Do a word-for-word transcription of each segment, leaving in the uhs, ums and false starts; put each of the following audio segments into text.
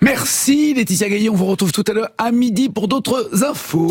Merci Laetitia Gaillet, on vous retrouve tout à l'heure à midi pour d'autres infos.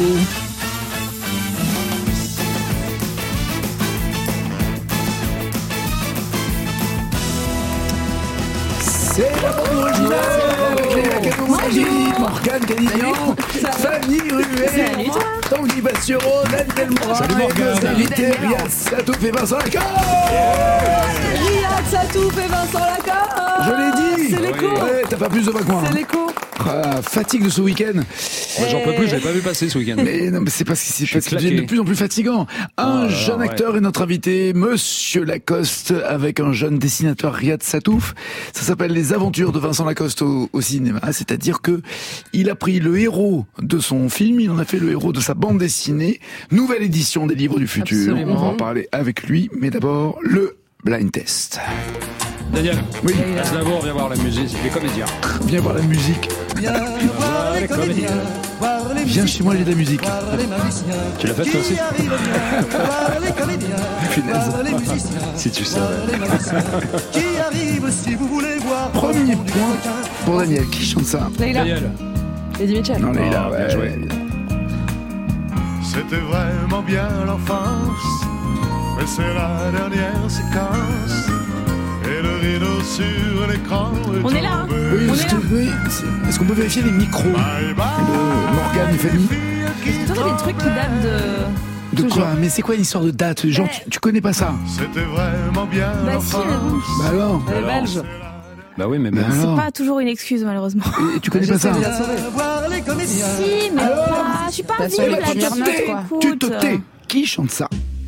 C'est la bande originale avec Léa Cadot, Morgane Canignan, Fanny Ruel, Tanguy Bastureau, Daniel Morin, salut Morgane, salut Riyad Satouf et Vincent Lacan. Riyad Satouf et Vincent Lacan. Je l'ai dit. C'est l'écho. Ouais, t'as pas plus de vacances. C'est l'écho. Ah, fatigue de ce week-end. Moi, j'en peux plus, je l'ai pas vu passer ce week-end. Mais non, mais c'est parce que c'est parce que devient de plus en plus fatigant. Un oh jeune là, acteur ouais. est notre invité, Monsieur Lacoste, avec un jeune dessinateur, Riyad Satouf. Ça s'appelle Les Aventures de Vincent Lacoste au, au cinéma. C'est-à-dire que il a pris le héros de son film, il en a fait le héros de sa bande dessinée. Nouvelle édition des Livres du Futur. Absolument. On va en parler avec lui. Mais d'abord, le blind test. Daniel, Oui. Aznavour, viens voir la musique, les comédiens. Viens voir la musique. Viens voir les comédiens, voir les Viens musiciens, chez moi, j'ai de la musique. voir les magiciens. Tu l'as fait, toi aussi Qui arrive bien, voir les comédiens, Punaise. voir les musiciens, Si tu voir savais. les magiciens. Qui arrive si vous voulez voir. Premier point pour Daniel. Qui chante ça? Leïla. Daniel, Eddie Mitchell. Non, Leïla, Oh, ouais. bien joué. C'était vraiment bien l'enfance, mais c'est la dernière séquence. Et le rideau sur l'écran est On est là, hein. tombé. Oui, On est-ce est que, oui, c'est- est-ce qu'on peut vérifier les micros Bye bye, de Morgane et Fanny? Toi, t'as des trucs qui datent de. De Toujours. quoi? Mais c'est quoi l'histoire de date? Genre, tu, tu connais pas ça? C'était vraiment bien Bah si, mais bon. l'enfance. Bah alors? Elle est Alors, belge. bah oui, mais Bah même. alors? C'est pas toujours une excuse, malheureusement. Et tu connais pas ça? Viens voir les comédiens. Si, mais Alors pas. Je suis pas T'as vite sur les là, premières tu notes, te quoi. écoutes. Tu te tais. Qui chante ça?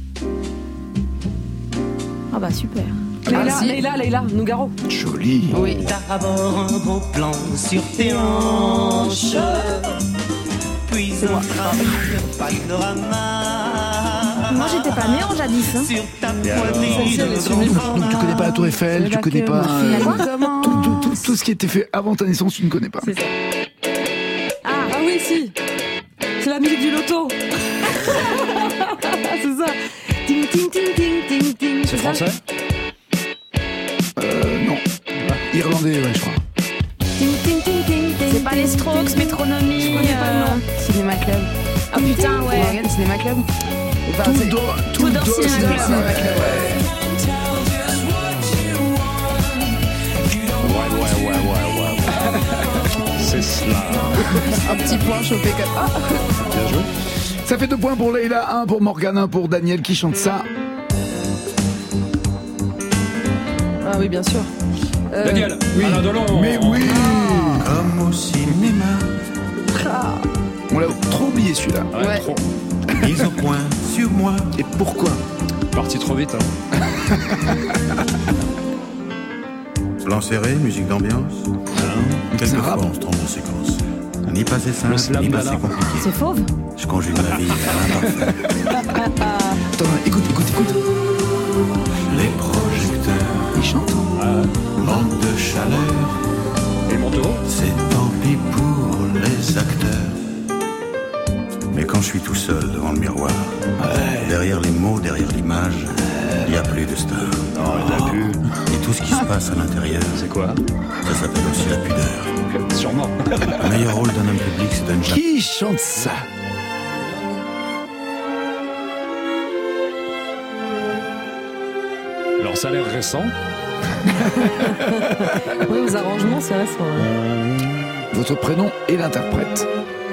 Ah bah super. Leïla, Leïla, Leïla, Nougaro. Joli. Oui. D'abord un gros plan sur tes hanches, puis un panorama. Moi, j'étais pas née en jadis. Hein. Sur ta poitrine, Donc tu connais pas la Tour Eiffel, tu connais pas euh, Comment tout, tout, tout, tout ce qui était fait avant ta naissance, tu ne connais pas. C'est ça. Ah, ah oui, si. C'est la musique du loto. C'est ça. Ting, ting, ting, ting, ting, ting. C'est ça français? Euh, non. Irlandais, ouais, je crois. Ting, ting, ting, ting, ting. C'est pas les Strokes, Métronomie. Je connais pas le nom. euh, Cinéma Club. Ah putain, ouais. Morgane, Cinéma Club. Enfin, Tout c'est- dans, Tout dans Cinéma Cinéma Club. Club. Ouais, ouais, ouais, ouais, ouais. C'est cela. un petit point chopé comme ça. Bien joué. Ça fait deux points pour Leïla, un pour Morgane, un pour Daniel qui chante ça. Ah oui, bien sûr. Euh, Daniel, Alain Delon. Mais oui. Comme au cinéma, On l'a trop oublié celui-là. Ouais, Ouais. trop. mise au point sur moi. Et pourquoi? Parti trop vite. Hein. Plan serré, musique d'ambiance. C'est un rap. on se trompe de séquence. Ni passé Le simple, slam ni de passé l'art. compliqué. C'est fauve. Je conjugue ma vie à l'imparfait. Attends, écoute, écoute, écoute. Les projecteurs Il chante. manquent de chaleur. Et Monteau? C'est tant pis pour les acteurs. Mais quand je suis tout seul devant le miroir, derrière les mots, derrière l'image, il n'y a plus de star. Non, il l'a plus. Et tout ce qui se passe à l'intérieur, C'est quoi? ça s'appelle aussi la pudeur. Sûrement. Le meilleur rôle d'un homme public, c'est de ne jamais... Qui chante ça? Leur salaire récent. Oui, aux arrangements, c'est récent. hein. Votre prénom et l'interprète.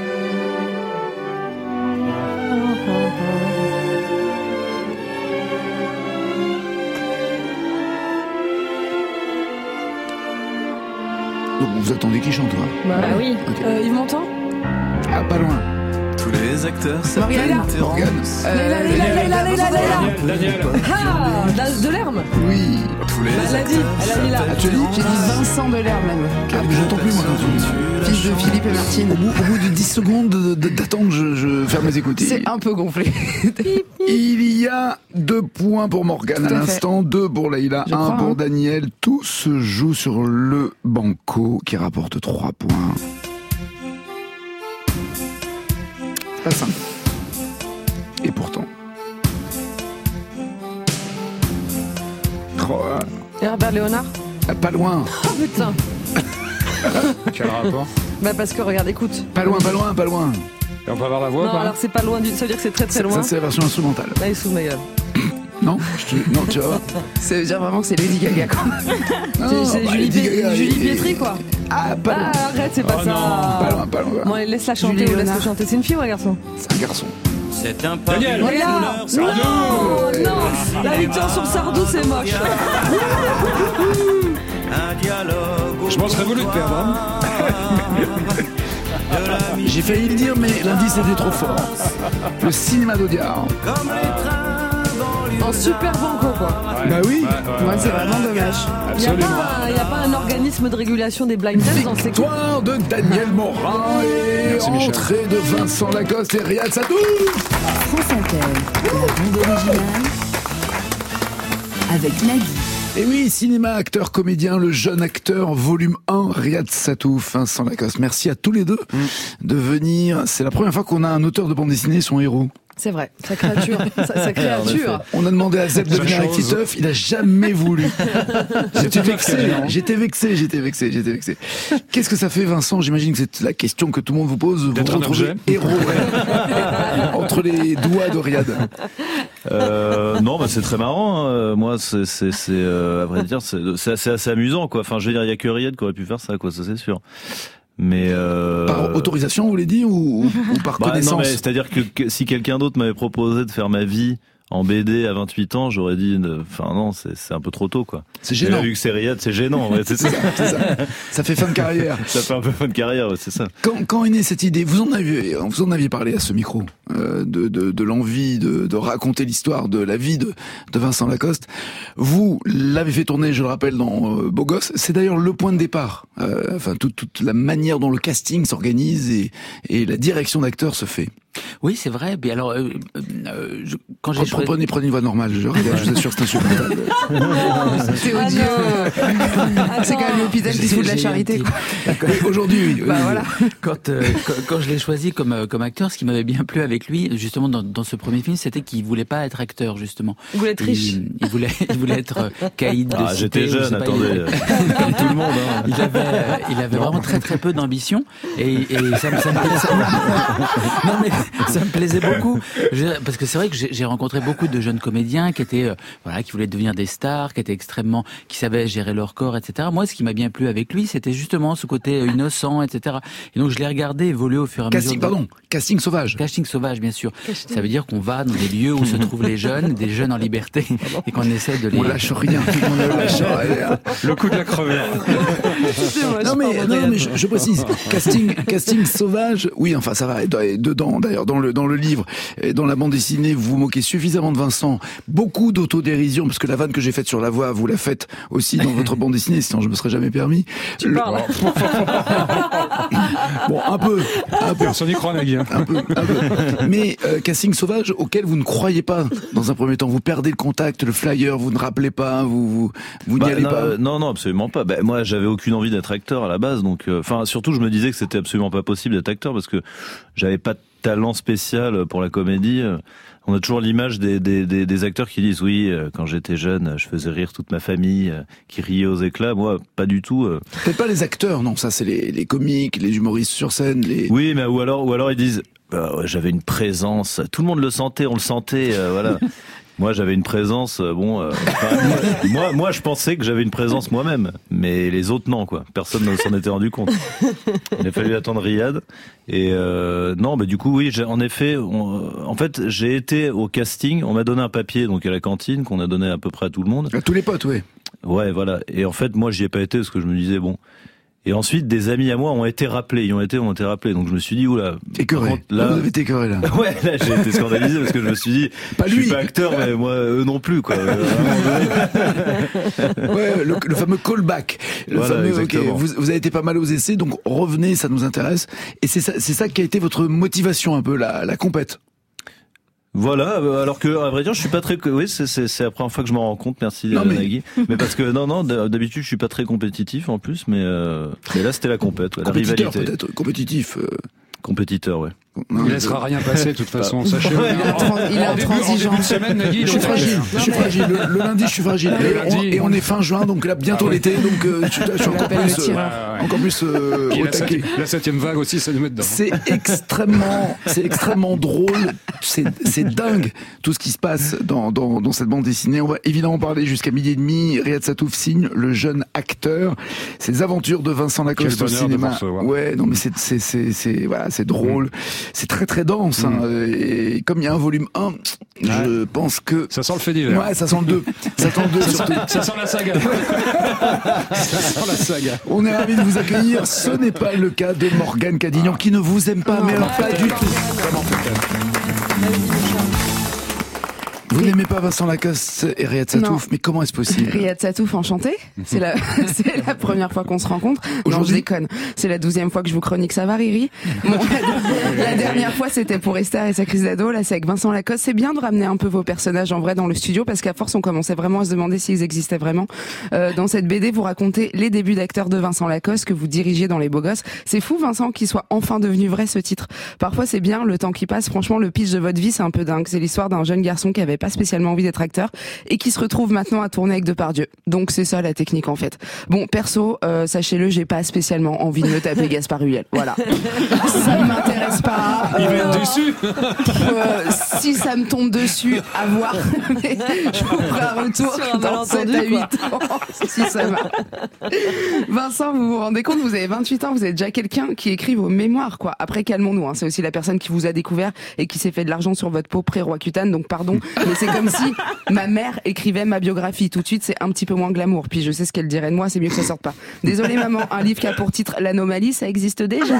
Donc vous attendez qui chante, quoi? Bah oui. Ok. Euh, Yves Montand. Ah, pas loin. Tous les acteurs Morgane. Morgane. Euh, Leïla, Leïla, Leïla, Leïla. Daniel, Daniel. Ah, de, de l'herbe. Oui. Bah, elle l'a dit. Elle a mis là. Ah, tu as dit? J'ai dit Vincent Delerme même. Ah, mais j'entends plus, moi, quand tu... Fils de Philippe et Au Martine. bout, au bout de dix secondes de- de- d'attente, je, je ferme mes écouteurs. C'est un peu gonflé. Il y a deux points pour Morgane à Tout à fait. l'instant, deux pour Leïla, Je un crois, pour hein. Daniel. Tout se joue sur le banco qui rapporte trois points. Pas simple. Et pourtant. Oh, Herbert Léonard. ah, pas loin. Oh putain. Quel rapport? Bah parce que regarde, écoute. Pas loin, pas loin, pas loin. Et on peut avoir la voix? Non, pas alors c'est pas loin du. Ça veut dire que c'est très très Ça, loin. ça, c'est la version instrumentale. Là, il se fout de ma gueule. Non, je te... non, tu vois. Ça veut dire vraiment que c'est Lady Gaga, quoi. Non, C'est bah, Julie, Lady Pie- Gaga, Julie et- Pietri, quoi. Ah, pas loin. Ah, arrête, c'est pas Oh ça. non. Pas loin, pas loin. Bon, allez, laisse-la chanter Julie ou laisse-la Léonard. chanter. C'est une fille ou un garçon? C'est un garçon. C'est un Daniel. pas Regarde. Non, non. La victoire sur Sardou, c'est moche. un dialogue. Je m'en serais voulu de perdre. Hein. J'ai failli le dire, mais l'indice était trop fort. Le cinéma d'Audiard. Comme les trains banlieue. En super banco, quoi. Bah oui. Moi, c'est vraiment dommage. Il n'y a, Absolument. pas un- y a pas un organisme de régulation des blind tests dans ces cas. Victoire de Daniel Morin et Merci, Michel. entrée de Vincent Lacoste et Riyad Satouf. France Inter, la bande originale avec Nagui. Et oui, cinéma, acteur, comédien, le jeune acteur, volume un, Riyad Satouf, Vincent Lacoste. Merci à tous les deux de venir. C'est la première fois qu'on a un auteur de bande dessinée, son héros. C'est vrai, sa créature. sa, sa créature. On a demandé à Zeb de Sa venir avec chose. Titeuf, il a jamais voulu. J'étais vexé, Quasiment. j'étais vexé, j'étais vexé, j'étais vexé. Qu'est-ce que ça fait, Vincent? J'imagine que c'est la question que tout le monde vous pose. Vous D'être un retrouvez objet. héros ouais, entre les doigts de Riyad. Euh, non, bah c'est très marrant. Hein. Moi, c'est, c'est, c'est euh, à vrai dire, c'est, c'est assez, assez amusant, quoi. Enfin, je veux dire, il y a que Riyad qui aurait pu faire ça, quoi. Ça, c'est sûr. Mais euh... Par autorisation, vous voulez dire, ou, ou par bah, connaissance? non, mais c'est-à-dire que, que si quelqu'un d'autre m'avait proposé de faire ma vie en B D à vingt-huit ans, j'aurais dit, enfin non, c'est, c'est un peu trop tôt, quoi. C'est Et gênant. là, vu que c'est Riyad, c'est gênant. Ouais, c'est, C'est ça. ça, c'est ça. Ça fait fin de carrière. Ça fait un peu fin de carrière, ouais, c'est ça. Quand, quand est née cette idée, vous en aviez, vous en aviez parlé à ce micro, euh, de, de, de l'envie de, de raconter l'histoire de la vie de, de Vincent Lacoste. Vous l'avez fait tourner, je le rappelle, dans euh, Beau Gosse. C'est d'ailleurs le point de départ. Euh, enfin, toute, toute la manière dont le casting s'organise et, et la direction d'acteur se fait. Oui, c'est vrai. Mais alors, euh, euh, je, quand j'ai Prenez, choisi... prenez, prenez une voix normale, je, regarde, je vous assure, c'est insupportable. C'est Ah odieux. non. C'est quand même l'hôpital qui se fout de la J'ai charité, un quoi. Oui, aujourd'hui, oui. Bah voilà. Quand, euh, quand, quand je l'ai choisi comme, euh, comme acteur, ce qui m'avait bien plu avec lui, justement, dans, dans ce premier film, c'était qu'il voulait pas être acteur, justement. Il voulait être riche. Il, il voulait, il voulait être euh, caïd de Ah, cité, j'étais ou je jeune, sais pas, attendez, il- euh, comme tout le monde. Hein. Il avait, euh, il avait vraiment très très peu d'ambition et, et ça, me- ça me plaisait. ça- non mais ça me plaisait beaucoup. Je- parce que c'est vrai que j'ai j'ai rencontré beaucoup de jeunes comédiens qui étaient, euh, voilà, qui voulaient devenir des stars, qui étaient extrêmement, qui savaient gérer leur corps, et cetera. Moi, ce qui m'a bien plu avec lui, c'était justement ce côté euh, innocent, et cetera. Et donc je l'ai regardé évoluer au fur et à mesure. Casting, de- pardon, casting sauvage. Casting sauvage, bien sûr. Ça veut dire qu'on va dans des lieux où se trouvent les jeunes, des jeunes en liberté, et qu'on essaie de les... On lâche rien, on ne lâche rien. Le coup de la crevure. C'est moche, Non mais, pardon, non, mais Riyad. je, je précise, casting, casting sauvage, oui, enfin ça va, et dedans, d'ailleurs, dans le, dans le livre, et dans la bande dessinée, vous vous moquez suffisamment de Vincent, beaucoup d'autodérision, parce que la vanne que j'ai faite sur la voix, vous la faites aussi dans votre bande dessinée, sinon je me serais jamais permis. Tu Le- parles. Bon, un peu, un peu. Personne n'y croit, Nagui. Hein. Un peu, un peu. Mais euh, casting sauvage auquel vous ne croyez pas dans un premier temps. Vous perdez le contact, le flyer, vous ne rappelez pas, vous vous, vous n'y Bah, allez non, pas. euh, non, non, absolument pas. Bah, moi, j'avais aucune envie d'être acteur à la base, donc, enfin, euh, surtout, je me disais que c'était absolument pas possible d'être acteur parce que j'avais pas de talent spécial pour la comédie. On a toujours l'image des, des, des, des acteurs qui disent oui, euh, quand j'étais jeune, je faisais rire toute ma famille, euh, qui riait aux éclats. Moi, pas du tout. Euh. Peut-être pas les acteurs, non. Ça, c'est les, les comiques, les humoristes sur scène. Les... Oui, mais ou alors, ou alors ils disent, bah, ouais, j'avais une présence. Tout le monde le sentait, on le sentait, euh, voilà. Moi, j'avais une présence, euh, bon, euh, enfin, moi, moi, moi, je pensais que j'avais une présence moi-même, mais les autres non, quoi. Personne ne s'en était rendu compte. Il a fallu attendre Riyad. Et euh, non, bah du coup, oui, j'ai, en effet, on, en fait, j'ai été au casting. On m'a donné un papier, donc à la cantine, qu'on a donné à peu près à tout le monde. À tous les potes, oui. Ouais, voilà. Et en fait, moi, j'y ai pas été parce que je me disais bon. Et ensuite, des amis à moi ont été rappelés. Ils ont été, ont été rappelés. Donc je me suis dit oula. Écœuré. par contre, là, Vous avez été écœuré, là. ouais, là, j'ai été scandalisé parce que je me suis dit, Pas je lui. suis pas acteur, mais moi, eux non plus, quoi. Ouais, le, le fameux callback. Le Voilà, fameux, ok, exactement. vous, vous avez été pas mal aux essais, donc revenez, ça nous intéresse. Et c'est ça, c'est ça qui a été votre motivation un peu, la, la compète. Voilà, euh, alors que à vrai dire, je suis pas très. Oui, c'est c'est c'est la première fois que je m'en rends compte. Merci Non, euh, mais- Nagui. Mais parce que non non, d'habitude je suis pas très compétitif en plus, mais euh, mais là c'était la compète, ouais, la Compétiteur, rivalité. peut-être, compétitif. euh. Compétiteur, ouais. Non, Il laissera rien passer, de toute façon, sachez-le. Il est intran- il est En début- en intransigeant. début de semaine, Nagui, Je suis fragile, je suis fragile. Le, le lundi, je suis fragile. Le Et on, lundi. et on est fin juin, donc là, bientôt Ah ouais. l'été, donc euh, je, je suis encore l'appelle le plus, euh, tireur. encore plus euh, Puis au la, taquet. septième, la septième vague aussi, ça nous met dedans. C'est extrêmement, c'est extrêmement drôle. C'est, c'est dingue tout ce qui se passe dans, dans, dans cette bande dessinée. On va évidemment parler jusqu'à midi et demi. Riyad Satouf signe le jeune acteur. Ces aventures de Vincent Lacoste Quel au bonheur de cinéma. voir ce, ouais. Ouais, non mais c'est, c'est, c'est, c'est, voilà, c'est drôle. C'est très très dense. Hein. Et comme il y a un volume un, je pense que Ça sent le fait divers. ouais, ça sent le deux. Ça sent le deux Ça surtout. sent, ça sent la saga. Ça sent la saga. On est ravis de vous accueillir. Ce n'est pas le cas de Morgane Cadignan qui ne vous aime pas, mais alors pas du tout. Vraiment. Vous n'aimez pas Vincent Lacoste et Riyad Satouf, Non. mais comment est-ce possible? Riyad Satouf, enchanté. C'est la, c'est la première fois qu'on se rencontre. Non, je Aujourd'hui déconne. C'est la douzième fois que je vous chronique. Ça va, Riri? Bon, la, la dernière fois, c'était pour Esther et sa crise d'ado. Là, c'est avec Vincent Lacoste. C'est bien de ramener un peu vos personnages en vrai dans le studio parce qu'à force, on commençait vraiment à se demander s'ils existaient vraiment. Euh, dans cette B D, vous racontez les débuts d'acteur de Vincent Lacoste que vous dirigez dans Les Beaux Gosses. C'est fou, Vincent, qu'il soit enfin devenu vrai, ce titre. Parfois, c'est bien le temps qui passe. Franchement, le pitch de votre vie, c'est un peu dingue. C'est l'histoire d'un jeune garçon qui avait pas spécialement envie d'être acteur et qui se retrouve maintenant à tourner avec Depardieu. Donc c'est ça la technique en fait. Bon, perso, euh, sachez-le, j'ai pas spécialement envie de me taper Gaspard Ulliel. Voilà. Ça ne m'intéresse pas. Il va Euh, être déçu. euh, si ça me tombe dessus, à voir. Mais je vous ferai un retour Sur un dans sept malentendu, à huit ans. Si ça va. Vincent, vous vous rendez compte, vous avez vingt-huit ans, vous êtes déjà quelqu'un qui écrit vos mémoires, quoi. Après, calmons-nous, hein. C'est aussi la personne qui vous a découvert et qui s'est fait de l'argent sur votre peau pré-Roaccutane, donc pardon. Mais c'est comme si ma mère écrivait ma biographie. Tout de suite, c'est un petit peu moins glamour. Puis je sais ce qu'elle dirait de moi, c'est mieux que ça sorte pas. Désolée maman, un livre qui a pour titre L'Anomalie, ça existe déjà.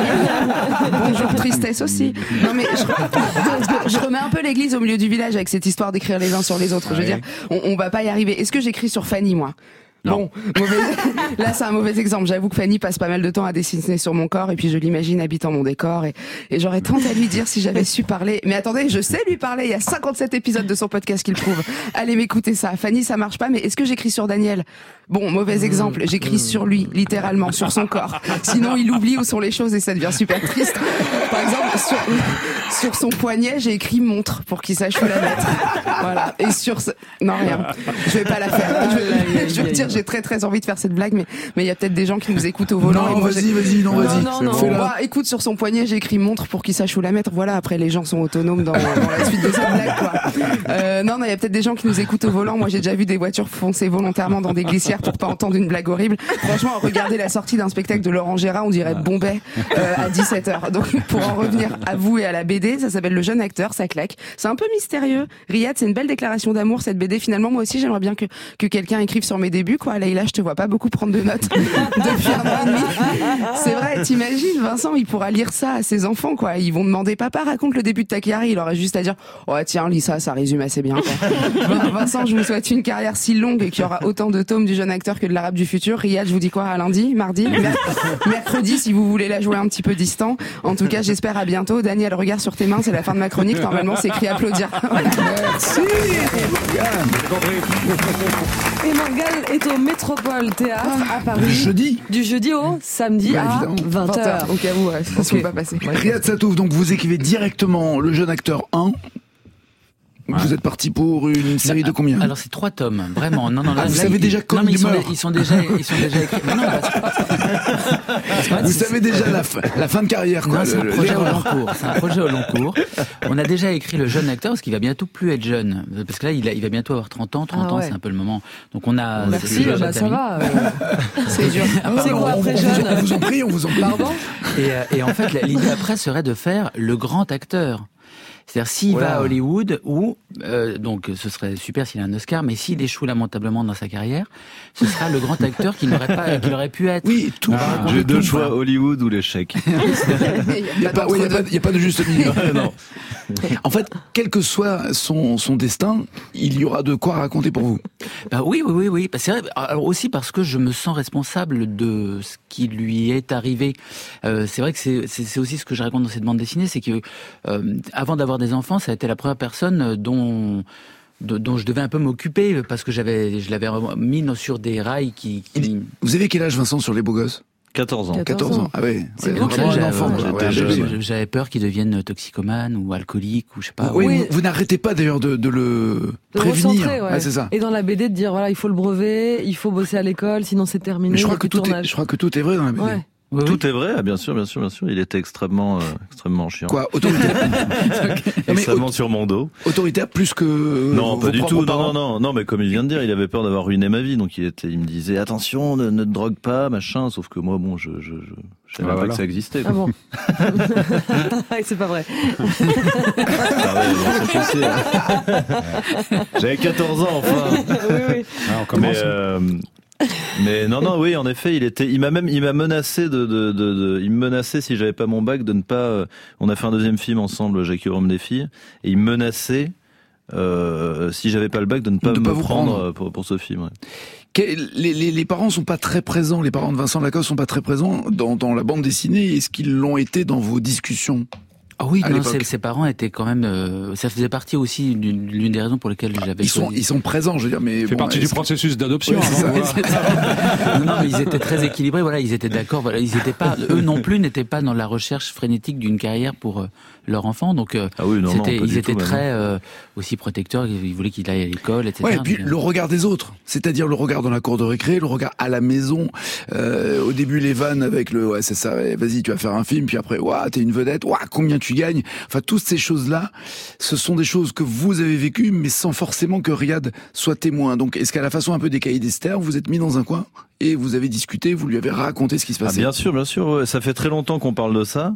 Bonjour tristesse aussi. Non mais je, je remets un peu l'église au milieu du village avec cette histoire d'écrire les uns sur les autres. Je veux Ouais. dire, on, on va pas y arriver. Est-ce que j'écris sur Fanny, moi? Bon, mauvais... là c'est un mauvais exemple. J'avoue que Fanny passe pas mal de temps à dessiner sur mon corps et puis je l'imagine habitant mon décor et, et j'aurais tant à lui dire si j'avais su parler. Mais attendez, je sais lui parler. Il y a cinquante-sept épisodes de son podcast qui le prouvent. Allez m'écouter ça. Fanny, ça marche pas. Mais est-ce que j'écris sur Daniel? Bon, mauvais exemple. J'écris sur lui, littéralement, sur son corps. Sinon, il oublie où sont les choses et ça devient super triste. Par exemple, sur, sur son poignet, j'ai écrit montre pour qu'il sache où la mettre. Voilà. Et sur ce... non rien. Je vais pas la faire. Je veux, je veux dire, j'ai très très envie de faire cette blague, mais mais il y a peut-être des gens qui nous écoutent au volant. Non, et moi, vas-y, j'ai- vas-y, non, vas-y. non, non. Fais-la. Bah, écoute, sur son poignet, j'ai écrit montre pour qu'il sache où la mettre. Voilà, après, les gens sont autonomes dans, dans la suite de cette blague, quoi. Euh, non, non, il y a peut-être des gens qui nous écoutent au volant. Moi, j'ai déjà vu des voitures foncer volontairement dans des glissières pour pas entendre une blague horrible. Franchement, regardez la sortie d'un spectacle de Laurent Gérard, on dirait Bombay, euh, à dix-sept heures. Donc, pour en revenir à vous et à la B D, ça s'appelle Le Jeune Acteur, ça claque. C'est un peu mystérieux. Riyad, c'est une belle déclaration d'amour, cette B D. Finalement, moi aussi, j'aimerais bien que, que quelqu'un écrive sur mes débuts, quoi. Leïla, je te vois pas beaucoup prendre de notes depuis un an et demi. C'est vrai, t'imagines, Vincent, il pourra lire ça à ses enfants, quoi. Ils vont demander, papa, raconte le début de ta carrière. Il aurait juste à dire, oh, tiens, lis ça, ça résume assez bien, quoi. Vin- Vincent, je vous souhaite une carrière si longue et qu'il y aura autant de tomes du Jeune Acteur que de l'Arabe du futur. Riyad, je vous dis quoi, à lundi, mardi, mer- mercredi, si vous voulez la jouer un petit peu distant. En tout cas, j'espère à bientôt. Daniel, regarde sur tes mains, c'est la fin de ma chronique. Normalement, c'est écrit applaudir. Merci. Et Morgane est au Métropole Théâtre à Paris. Jeudi. Du jeudi au samedi Bah, à évidemment. vingt vingt heures. heures, au cas où, ouais, ça se peut pas passer. Riyad Satouf, donc vous écrivez directement Le Jeune Acteur un. Vous êtes parti pour une série de combien? Alors c'est trois tomes, vraiment. Non, non, là, Ah, vous là, savez ils- déjà quand non, mais il ils sont, meurt. ils sont déjà, ils sont déjà écrits. Mais non, parce que- parce qu'en fait, Vous c'est- savez déjà la fin, la fin de carrière, quoi. Non, c'est un le- projet au l'erreur. long cours. C'est un projet au long cours. On a déjà écrit Le Jeune Acteur parce qu'il va bientôt plus être jeune. Parce que là, il, a- il va bientôt avoir trente ans. trente Ah ans, ouais. c'est un peu le moment. Donc on a. Merci, le projet bah, ça terminé. va. euh. C'est dur. C'est quoi on, après on vous, jeune on vous en prie, on vous en prie. Pardon? Et, euh, et en fait, la- l'idée après serait de faire le grand acteur. C'est-à-dire s'il Voilà. va à Hollywood, ou euh, donc ce serait super s'il a un Oscar, mais s'il échoue lamentablement dans sa carrière, ce sera le grand acteur qu'il n'aurait pas, qu'il aurait pu être. Oui, tout. Ah, J'ai deux choix, Hollywood ou l'échec. Il n'y a, pas- ouais, il y a pas- il y a pas de juste milieu. Non. En fait, quel que soit son, son destin, il y aura de quoi raconter pour vous. Bah oui, oui, oui, oui. Bah, c'est vrai. Alors aussi parce que je me sens responsable de ce qui lui est arrivé. Euh, c'est vrai que c'est, c'est, c'est aussi ce que je raconte dans cette bande dessinée, c'est que euh, avant d'avoir des enfants, ça a été la première personne dont de- dont je devais un peu m'occuper parce que j'avais, je l'avais mis sur des rails qui. qui... Vous avez quel âge, Vincent, sur Les Beaux Gosses? quatorze ans. quatorze ans. Ah ouais. C'est ouais, donc vraiment là, un enfant. j'avais- quoi. Ouais, j'étais bébé. jeune. J'avais peur qu'il devienne toxicomane ou alcoolique ou je sais pas. Oui, Oui. vous, vous n'arrêtez pas d'ailleurs de, de le De prévenir. recentrer, ouais. Ouais, c'est ça. Et dans la B D de dire voilà, il faut le brevet, il faut bosser à l'école, sinon c'est terminé. Mais je il y crois a que plus de tout est, tournage. je crois que tout est vrai dans la B D. Ouais. Oui, oui. Tout est vrai, ah, bien sûr, bien sûr, bien sûr. Il était extrêmement, euh, extrêmement chiant. Quoi, autoritaire Non, mais Extrêmement au- sur mon dos. autoritaire plus que euh, Non, vos- pas vos du propres tout. Non, parents. non, non, non. Mais comme il vient de dire, il avait peur d'avoir ruiné ma vie, donc il était, il me disait attention, ne, ne te drogue pas, machin. Sauf que moi, bon, je, je, je, je savais Ah, pas voilà. que ça existait. Ah Quoi. bon. C'est pas vrai. Ah ouais, bon, c'est possible. J'avais quatorze ans, enfin. Oui, oui. Ah, on commence. Mais, euh, mais non, non, oui, en effet, il était, il m'a même, il m'a menacé de, de, de, de- il me menaçait si j'avais pas mon bac de ne pas. euh, on a fait un deuxième film ensemble, Jackie Rome des filles, et il me menaçait. Euh, si j'avais pas le bac, de ne pas De me pas vous prendre, prendre. euh, pour, pour ce film. Ouais. Que- Les, les, les parents sont pas très présents, les parents de Vincent Lacoste sont pas très présents dans, dans la bande dessinée. Est-ce qu'ils l'ont été dans vos discussions? Ah oui, à non, l'époque. ses, ses parents étaient quand même. Euh, ça faisait partie aussi d'une l'une des raisons pour lesquelles j'avais. Ils sont, choisi- ils sont présents, je veux dire, mais Ça fait bon, partie du est-ce que- processus d'adoption. Ouais, c'est avant, ça. voilà. non, non, mais ils étaient très équilibrés. Voilà, ils étaient d'accord. Voilà, ils étaient pas. Eux non plus n'étaient pas dans la recherche frénétique d'une carrière pour euh, leur enfant. Donc, euh, Ah oui, non, non, c'était, pas ils du étaient tout, même. très euh, aussi protecteurs. Ils voulaient qu'il aille à l'école, et cetera. Ouais, et puis Donc, euh, le regard des autres, c'est-à-dire le regard dans la cour de récré, le regard à la maison. Euh, au début, les vannes avec le ouais, c'est ça, ouais, vas-y, tu vas faire un film, puis après, ouah, t'es une vedette, ouah, combien tu gagnes. Enfin, toutes ces choses-là, ce sont des choses que vous avez vécues, mais sans forcément que Riyad soit témoin. Donc, est-ce qu'à la façon un peu des cahiers d'Esther, vous êtes mis dans un coin et vous avez discuté, vous lui avez raconté ce qui se Ah, passait? bien sûr, bien sûr. Ouais. Ça fait très longtemps qu'on parle de ça.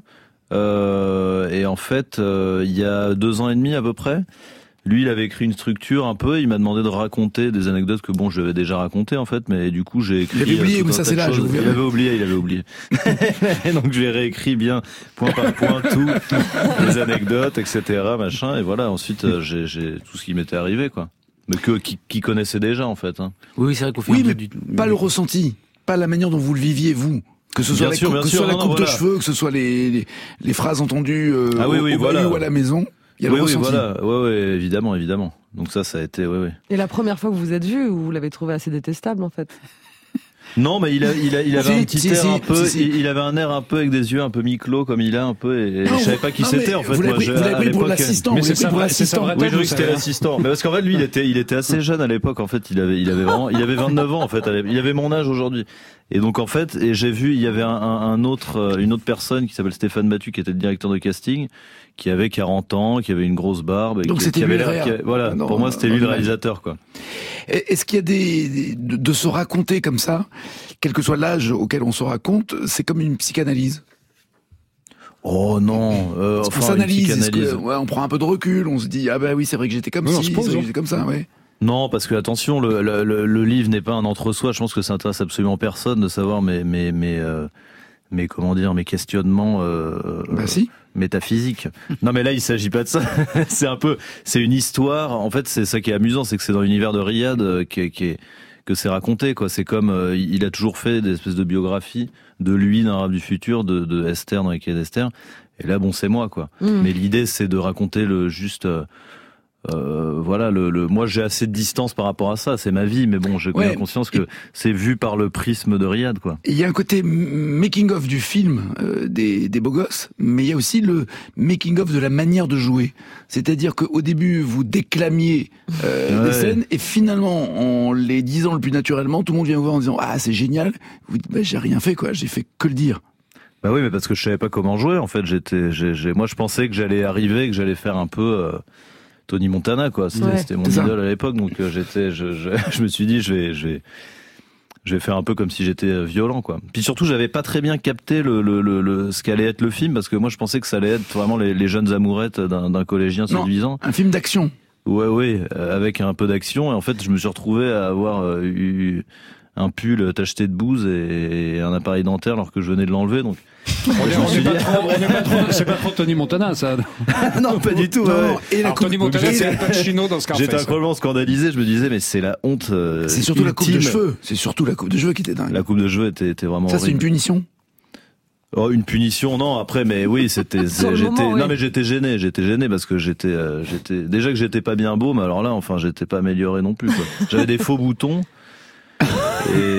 Euh, et en fait, euh, il y a deux ans et demi à peu près, lui, il avait écrit une structure un peu. Il m'a demandé de raconter des anecdotes que bon, je l'avais déjà racontées en fait, mais du coup, j'ai écrit. Il avait oublié, tout mais un ça, tas c'est de l'âge, choses. vous Il verrez. avait oublié, il avait oublié. Et donc, je lui ai réécrit bien, point par point, tout, les anecdotes, et cetera, machin. Et voilà. Ensuite, euh, j'ai, j'ai tout ce qui m'était arrivé, quoi. Mais que qui, qui connaissait déjà en fait. Hein. oui, c'est vrai qu'on fait Oui, un peu mais du. pas le ressenti, pas la manière dont vous le viviez, vous. Que ce soit Bien la, sûr, coupe, bien que ce sûr, soit la non, coupe non, de voilà. cheveux, que ce soit les, les, les phrases entendues euh, Ah oui, au, oui, au voilà. bahut ou à la maison. Il y a Oui, le oui, ressenti. voilà. Ouais, ouais, évidemment, évidemment. Donc ça, ça a été, ouais, ouais. Et la première fois que vous vous êtes vus, vous l'avez trouvé assez détestable en fait. Non, mais il, a, il, a, il avait Si, un petit si, air si, un peu, si, si. Il, il avait un air un peu avec des yeux un peu mi-clos comme il a un peu, et, et Non, je savais pas qui non, c'était mais en fait. Vous l'avez moi, pris, je- vous l'avez à pris pour l'époque- l'assistant. Mais vous c'est l'avez pris sa pour vraie- c'est sa l'assistant. vraie Oui, je tête, croyais vous que c'était savez. l'assistant. Mais parce qu'en fait, lui, il était, il était assez jeune à l'époque. En fait, il avait, il avait vraiment, il avait vingt-neuf ans en fait. Il avait mon âge aujourd'hui. Et donc en fait, et j'ai vu, il y avait un, un, un autre, euh, une autre personne qui s'appelle Stéphane Mathieu, qui était le directeur de casting, qui avait quarante ans, qui avait une grosse barbe. Et Donc qui, c'était qui avait lui le l'air- réa. qui- Voilà. Non, pour moi, non, c'était non, lui le non. réalisateur, quoi. Est-ce qu'il y a des, des- de, de se raconter comme ça, quel que soit l'âge auquel on se raconte, c'est comme une psychanalyse. Oh non. Euh, Parce qu'on enfin, une s'analyse, est-ce que- psychanalyse. ouais, on prend un peu de recul, on se dit ah bah oui c'est vrai que j'étais comme Oui, on ci, se c'est pose, vrai que hein. j'étais comme ça, ouais. Non, parce que attention, le, le, le, le livre n'est pas un entre-soi. Je pense que ça intéresse absolument personne de savoir mes, mes, mes, euh, mes comment dire, mes questionnements euh, Bah si. métaphysiques. Non, mais là, il s'agit pas de ça. C'est un peu, c'est une histoire. En fait, c'est ça qui est amusant, c'est que c'est dans l'univers de Riyad euh, qui, est- qui est, que c'est raconté, quoi. C'est comme euh, il a toujours fait des espèces de biographies de lui dans l'Arabe du futur, de, de Esther dans les Cahiers d'Esther. Et là, bon, c'est moi, quoi. Mm. Mais l'idée, c'est de raconter le juste. Euh, euh, voilà, le, le, moi j'ai assez de distance par rapport à ça, c'est ma vie, mais bon, j'ai Ouais. bien conscience que c'est vu par le prisme de Riyad, quoi. Il y a un côté making of du film euh, des, des beaux gosses, mais il y a aussi le making of de la manière de jouer. C'est-à-dire qu'au début vous déclamiez euh, Ouais. des scènes et finalement en les disant le plus naturellement, tout le monde vient vous voir en disant ah c'est génial. Vous dites bah j'ai rien fait quoi, j'ai fait que le dire. Bah oui, mais parce que je savais pas comment jouer, en fait. J'étais, j'ai, j'ai, moi, je pensais que j'allais arriver, que j'allais faire un peu euh, Tony Montana, quoi. C'était, Ouais, c'était mon c'est ça. idole à l'époque, donc euh, j'étais, je, je, je me suis dit, je vais, je vais, je vais faire un peu comme si j'étais euh, violent, quoi. Puis surtout, j'avais pas très bien capté le, le, le, le ce qu'allait être le film, parce que moi, je pensais que ça allait être vraiment les, les jeunes amourettes d'un, d'un collégien Non. séduisant. Un film d'action. Ouais, ouais, euh, avec un peu d'action. Et en fait, je me suis retrouvé à avoir euh, eu un pull tacheté de bouse et, et un appareil dentaire alors que je venais de l'enlever, donc. On est- Je me on suis est pas dit- trop- on est pas trop- C'est pas trop Tony Montana, ça. Non, pas du tout. Non, ouais, non, ouais. et la Alors, coupe, Tony Montana, et c'est la- Al Pacino dans Scarface. J'étais incroyablement scandalisé, je me disais, mais c'est la honte. euh, c'est surtout la coupe de ultime. cheveux. C'est surtout la coupe de cheveux qui était dingue. La coupe de cheveux était, était vraiment Ça c'est une horrible. punition. Oh, une punition, non. Après, mais oui, c'était. Sur le j'étais, moment, oui. Non, mais j'étais gêné. J'étais gêné parce que j'étais, euh, j'étais déjà que j'étais pas bien beau, mais alors là, enfin, j'étais pas amélioré non plus. Quoi. J'avais des faux boutons. Et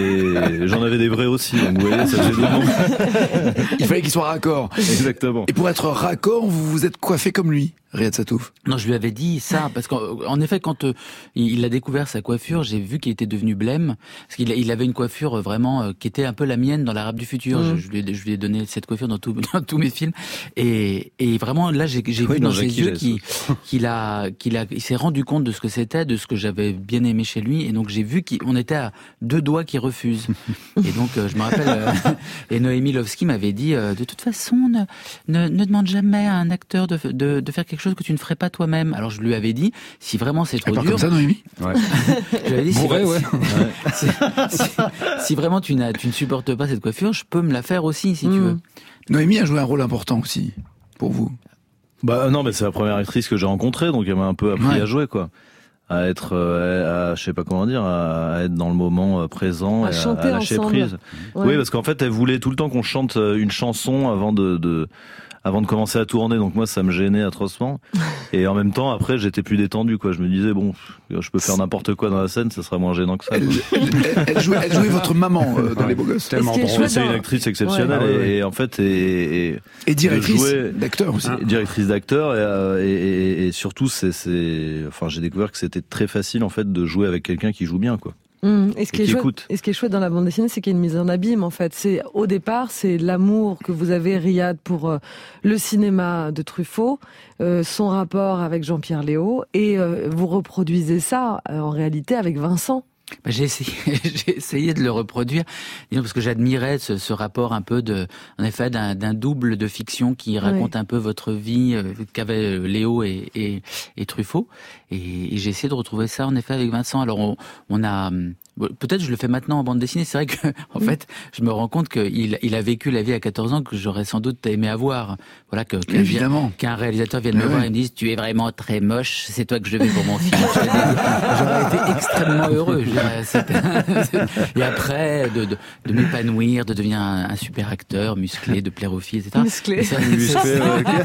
des, j'en avais des vrais aussi. Donc vous voyez, ça faisait deux noms. Il fallait qu'il soit raccord. Exactement. Et pour être raccord, vous vous êtes coiffé comme lui, Riyad Satouf? Non, je lui avais dit ça, parce qu'en en effet, quand euh, il a découvert sa coiffure, j'ai vu qu'il était devenu blême, parce qu'il il avait une coiffure vraiment euh, qui était un peu la mienne dans l'Arabe du futur. Mmh. Je, je, lui ai, je lui ai donné cette coiffure dans, tout, dans tous mes films, et, et vraiment là, j'ai, j'ai oui, vu dans ses yeux qu'il, qu'il a, qu'il a, il s'est rendu compte de ce que c'était, de ce que j'avais bien aimé chez lui, et donc j'ai vu qu'on était à deux doigts qui refusent. Et donc euh, je me rappelle, euh, et Noémie Lovski m'avait dit, euh, de toute façon, ne, ne, ne demande jamais à un acteur de, de, de faire quelque chose que tu ne ferais pas toi-même. Alors je lui avais dit, si vraiment c'est trop dur... comme ça, Noémie ouais. Je lui avais dit, si, Bourré, ouais. si, si, si, si vraiment tu, n'as, tu ne supportes pas cette coiffure, je peux me la faire aussi, si mmh. tu veux. Noémie a joué un rôle important aussi, pour vous. Bah non, mais c'est la première actrice que j'ai rencontrée, donc elle m'a un peu appris ouais. à jouer, quoi. À être, euh, à, je sais pas comment dire, à être dans le moment présent, à, et chanter à, à lâcher ensemble. prise. Ouais. Oui, parce qu'en fait, elle voulait tout le temps qu'on chante une chanson avant de, de avant de commencer à tourner, donc moi ça me gênait atrocement. Et en même temps, après, j'étais plus détendu, quoi. Je me disais bon, je peux faire n'importe quoi dans la scène, ça sera moins gênant que ça. Elle, elle, elle, jouait, elle jouait votre maman euh, dans ouais. Les Beaux Gosses. Tellement drôle. C'est une actrice exceptionnelle ouais. et, et en fait et, et, et directrice jouer, d'acteur aussi. Et directrice d'acteur et, et, et, et surtout, c'est, c'est, enfin, j'ai découvert que c'était très facile en fait de jouer avec quelqu'un qui joue bien, quoi. Mmh. Et, ce qui et, est chouette, et ce qui est chouette dans la bande dessinée, c'est qu'il y a une mise en abîme, en fait. C'est, au départ, c'est l'amour que vous avez, Riyad, pour euh, le cinéma de Truffaut, euh, son rapport avec Jean-Pierre Léaud, et euh, vous reproduisez ça, euh, en réalité, avec Vincent. Bah, j'ai essayé, j'ai essayé de le reproduire, disons, parce que j'admirais ce, ce rapport un peu de, en effet, d'un, d'un double de fiction qui raconte oui. un peu votre vie euh, qu'avaient Léo et, et, et Truffaut. Et, et j'ai essayé de retrouver ça, en effet, avec Vincent. Alors, on, on a, peut-être je le fais maintenant en bande dessinée. C'est vrai que, en fait, je me rends compte qu'il il a vécu la vie à quatorze ans que j'aurais sans doute aimé avoir. Voilà, que, qu'un, évidemment. Qu'un réalisateur vienne me voir et me dise, tu es vraiment très moche, c'est toi que je veux pour mon film. J'aurais été extrêmement heureux. Je dirais, et après, de, de, de m'épanouir, de devenir un, un super acteur, musclé, de plaire aux filles, et cetera. Musclé. C'est, musclé, c'est,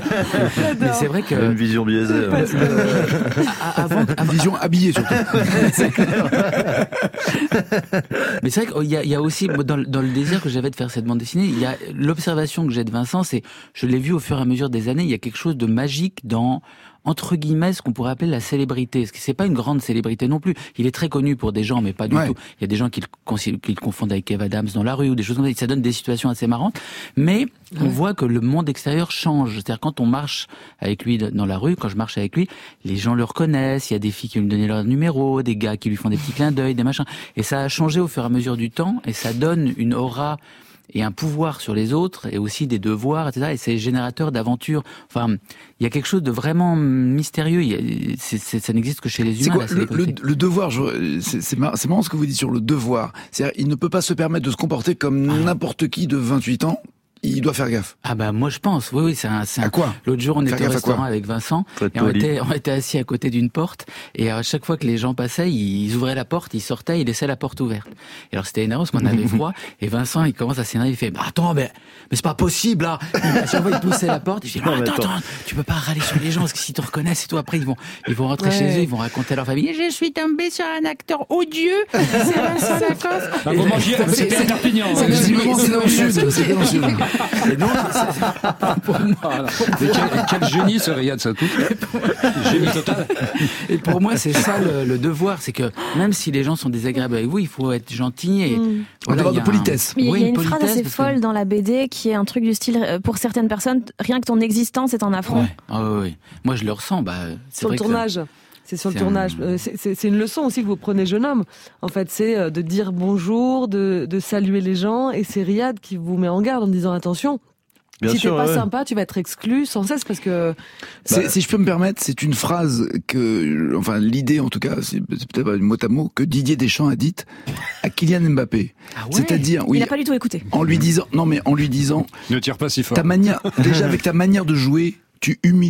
okay. Mais c'est vrai que... Une vision biaisée. Ouais. Euh, avant, avant, vision habillée, surtout. C'est clair. Mais c'est vrai qu'il y a, il y a aussi, dans, dans le désir que j'avais de faire cette bande dessinée, il y a l'observation que j'ai de Vincent, c'est, je l'ai vu au fur et à mesure des années, il y a quelque chose de magique dans, entre guillemets, ce qu'on pourrait appeler la célébrité. Parce que c'est pas une grande célébrité non plus. Il est très connu pour des gens, mais pas du ouais. tout. Il y a des gens qui le, qui le confondent avec Kev Adams dans la rue ou des choses comme ça. Ça donne des situations assez marrantes. Mais ouais. on voit que le monde extérieur change. C'est-à-dire quand on marche avec lui dans la rue, quand je marche avec lui, les gens le reconnaissent. Il y a des filles qui lui donnent leur numéro, des gars qui lui font des petits clins d'œil, des machins. Et ça a changé au fur et à mesure du temps. Et ça donne une aura et un pouvoir sur les autres, et aussi des devoirs, et cetera. Et c'est générateur d'aventures. Enfin, il y a quelque chose de vraiment mystérieux. Il y a, c'est, c'est, ça n'existe que chez les humains. C'est quoi, le, le, le devoir, je, c'est, c'est, marrant, c'est marrant ce que vous dites sur le devoir. C'est-à-dire, il ne peut pas se permettre de se comporter comme ah. n'importe qui de vingt-huit ans. Il doit faire gaffe. Ah bah moi je pense, oui oui c'est un. C'est un... À quoi? L'autre jour on faire était au restaurant avec Vincent et on était, on était assis à côté d'une porte et à chaque fois que les gens passaient, ils ouvraient la porte, ils sortaient, ils laissaient la porte ouverte. Et alors c'était énervant parce qu'on avait froid et Vincent il commence à s'énerver, il fait bah, attends mais mais c'est pas possible là. Et à chaque fois il poussait la porte, il dit non, attends, attends attends tu peux pas râler sur les gens parce que s'ils te reconnaissent et tout après ils vont ils vont rentrer ouais. chez eux, ils vont raconter à leur famille je suis tombé sur un acteur odieux, c'est Vincent Lacoste. Ah, vous mangiez, c'était à Perpignan. C'est dans le sud, c'est dans le sud. Et donc pour moi, quel, quel génie ce Riyad Satouf. Génie total. Et pour moi, c'est ça le, le devoir, c'est que même si les gens sont désagréables avec vous, il faut être gentil et mmh. voilà, devoir de politesse. Un... Mais il oui, y a une, une phrase assez folle que... dans la B D qui est un truc du style pour certaines personnes, rien que ton existence est un affront. Ouais. Ah oui, oui. Moi, je le ressens. Bah, c'est sur vrai le tournage. Que... C'est sur le c'est tournage. Un... C'est, c'est, c'est une leçon aussi que vous prenez, jeune homme. En fait, c'est de dire bonjour, de, de saluer les gens, et c'est Riyad qui vous met en garde en disant attention. Bien si sûr, t'es pas ouais. sympa, tu vas être exclu sans cesse parce que. C'est, bah, si je peux me permettre, c'est une phrase que, enfin, l'idée en tout cas, c'est, c'est peut-être pas une mot à mot que Didier Deschamps a dite à Kylian Mbappé. Ah ouais. C'est-à-dire, oui. Il n'a pas du tout écouté. En lui disant, non mais en lui disant. Ne tire pas si fort. Ta manière, déjà avec ta manière de jouer, tu humilies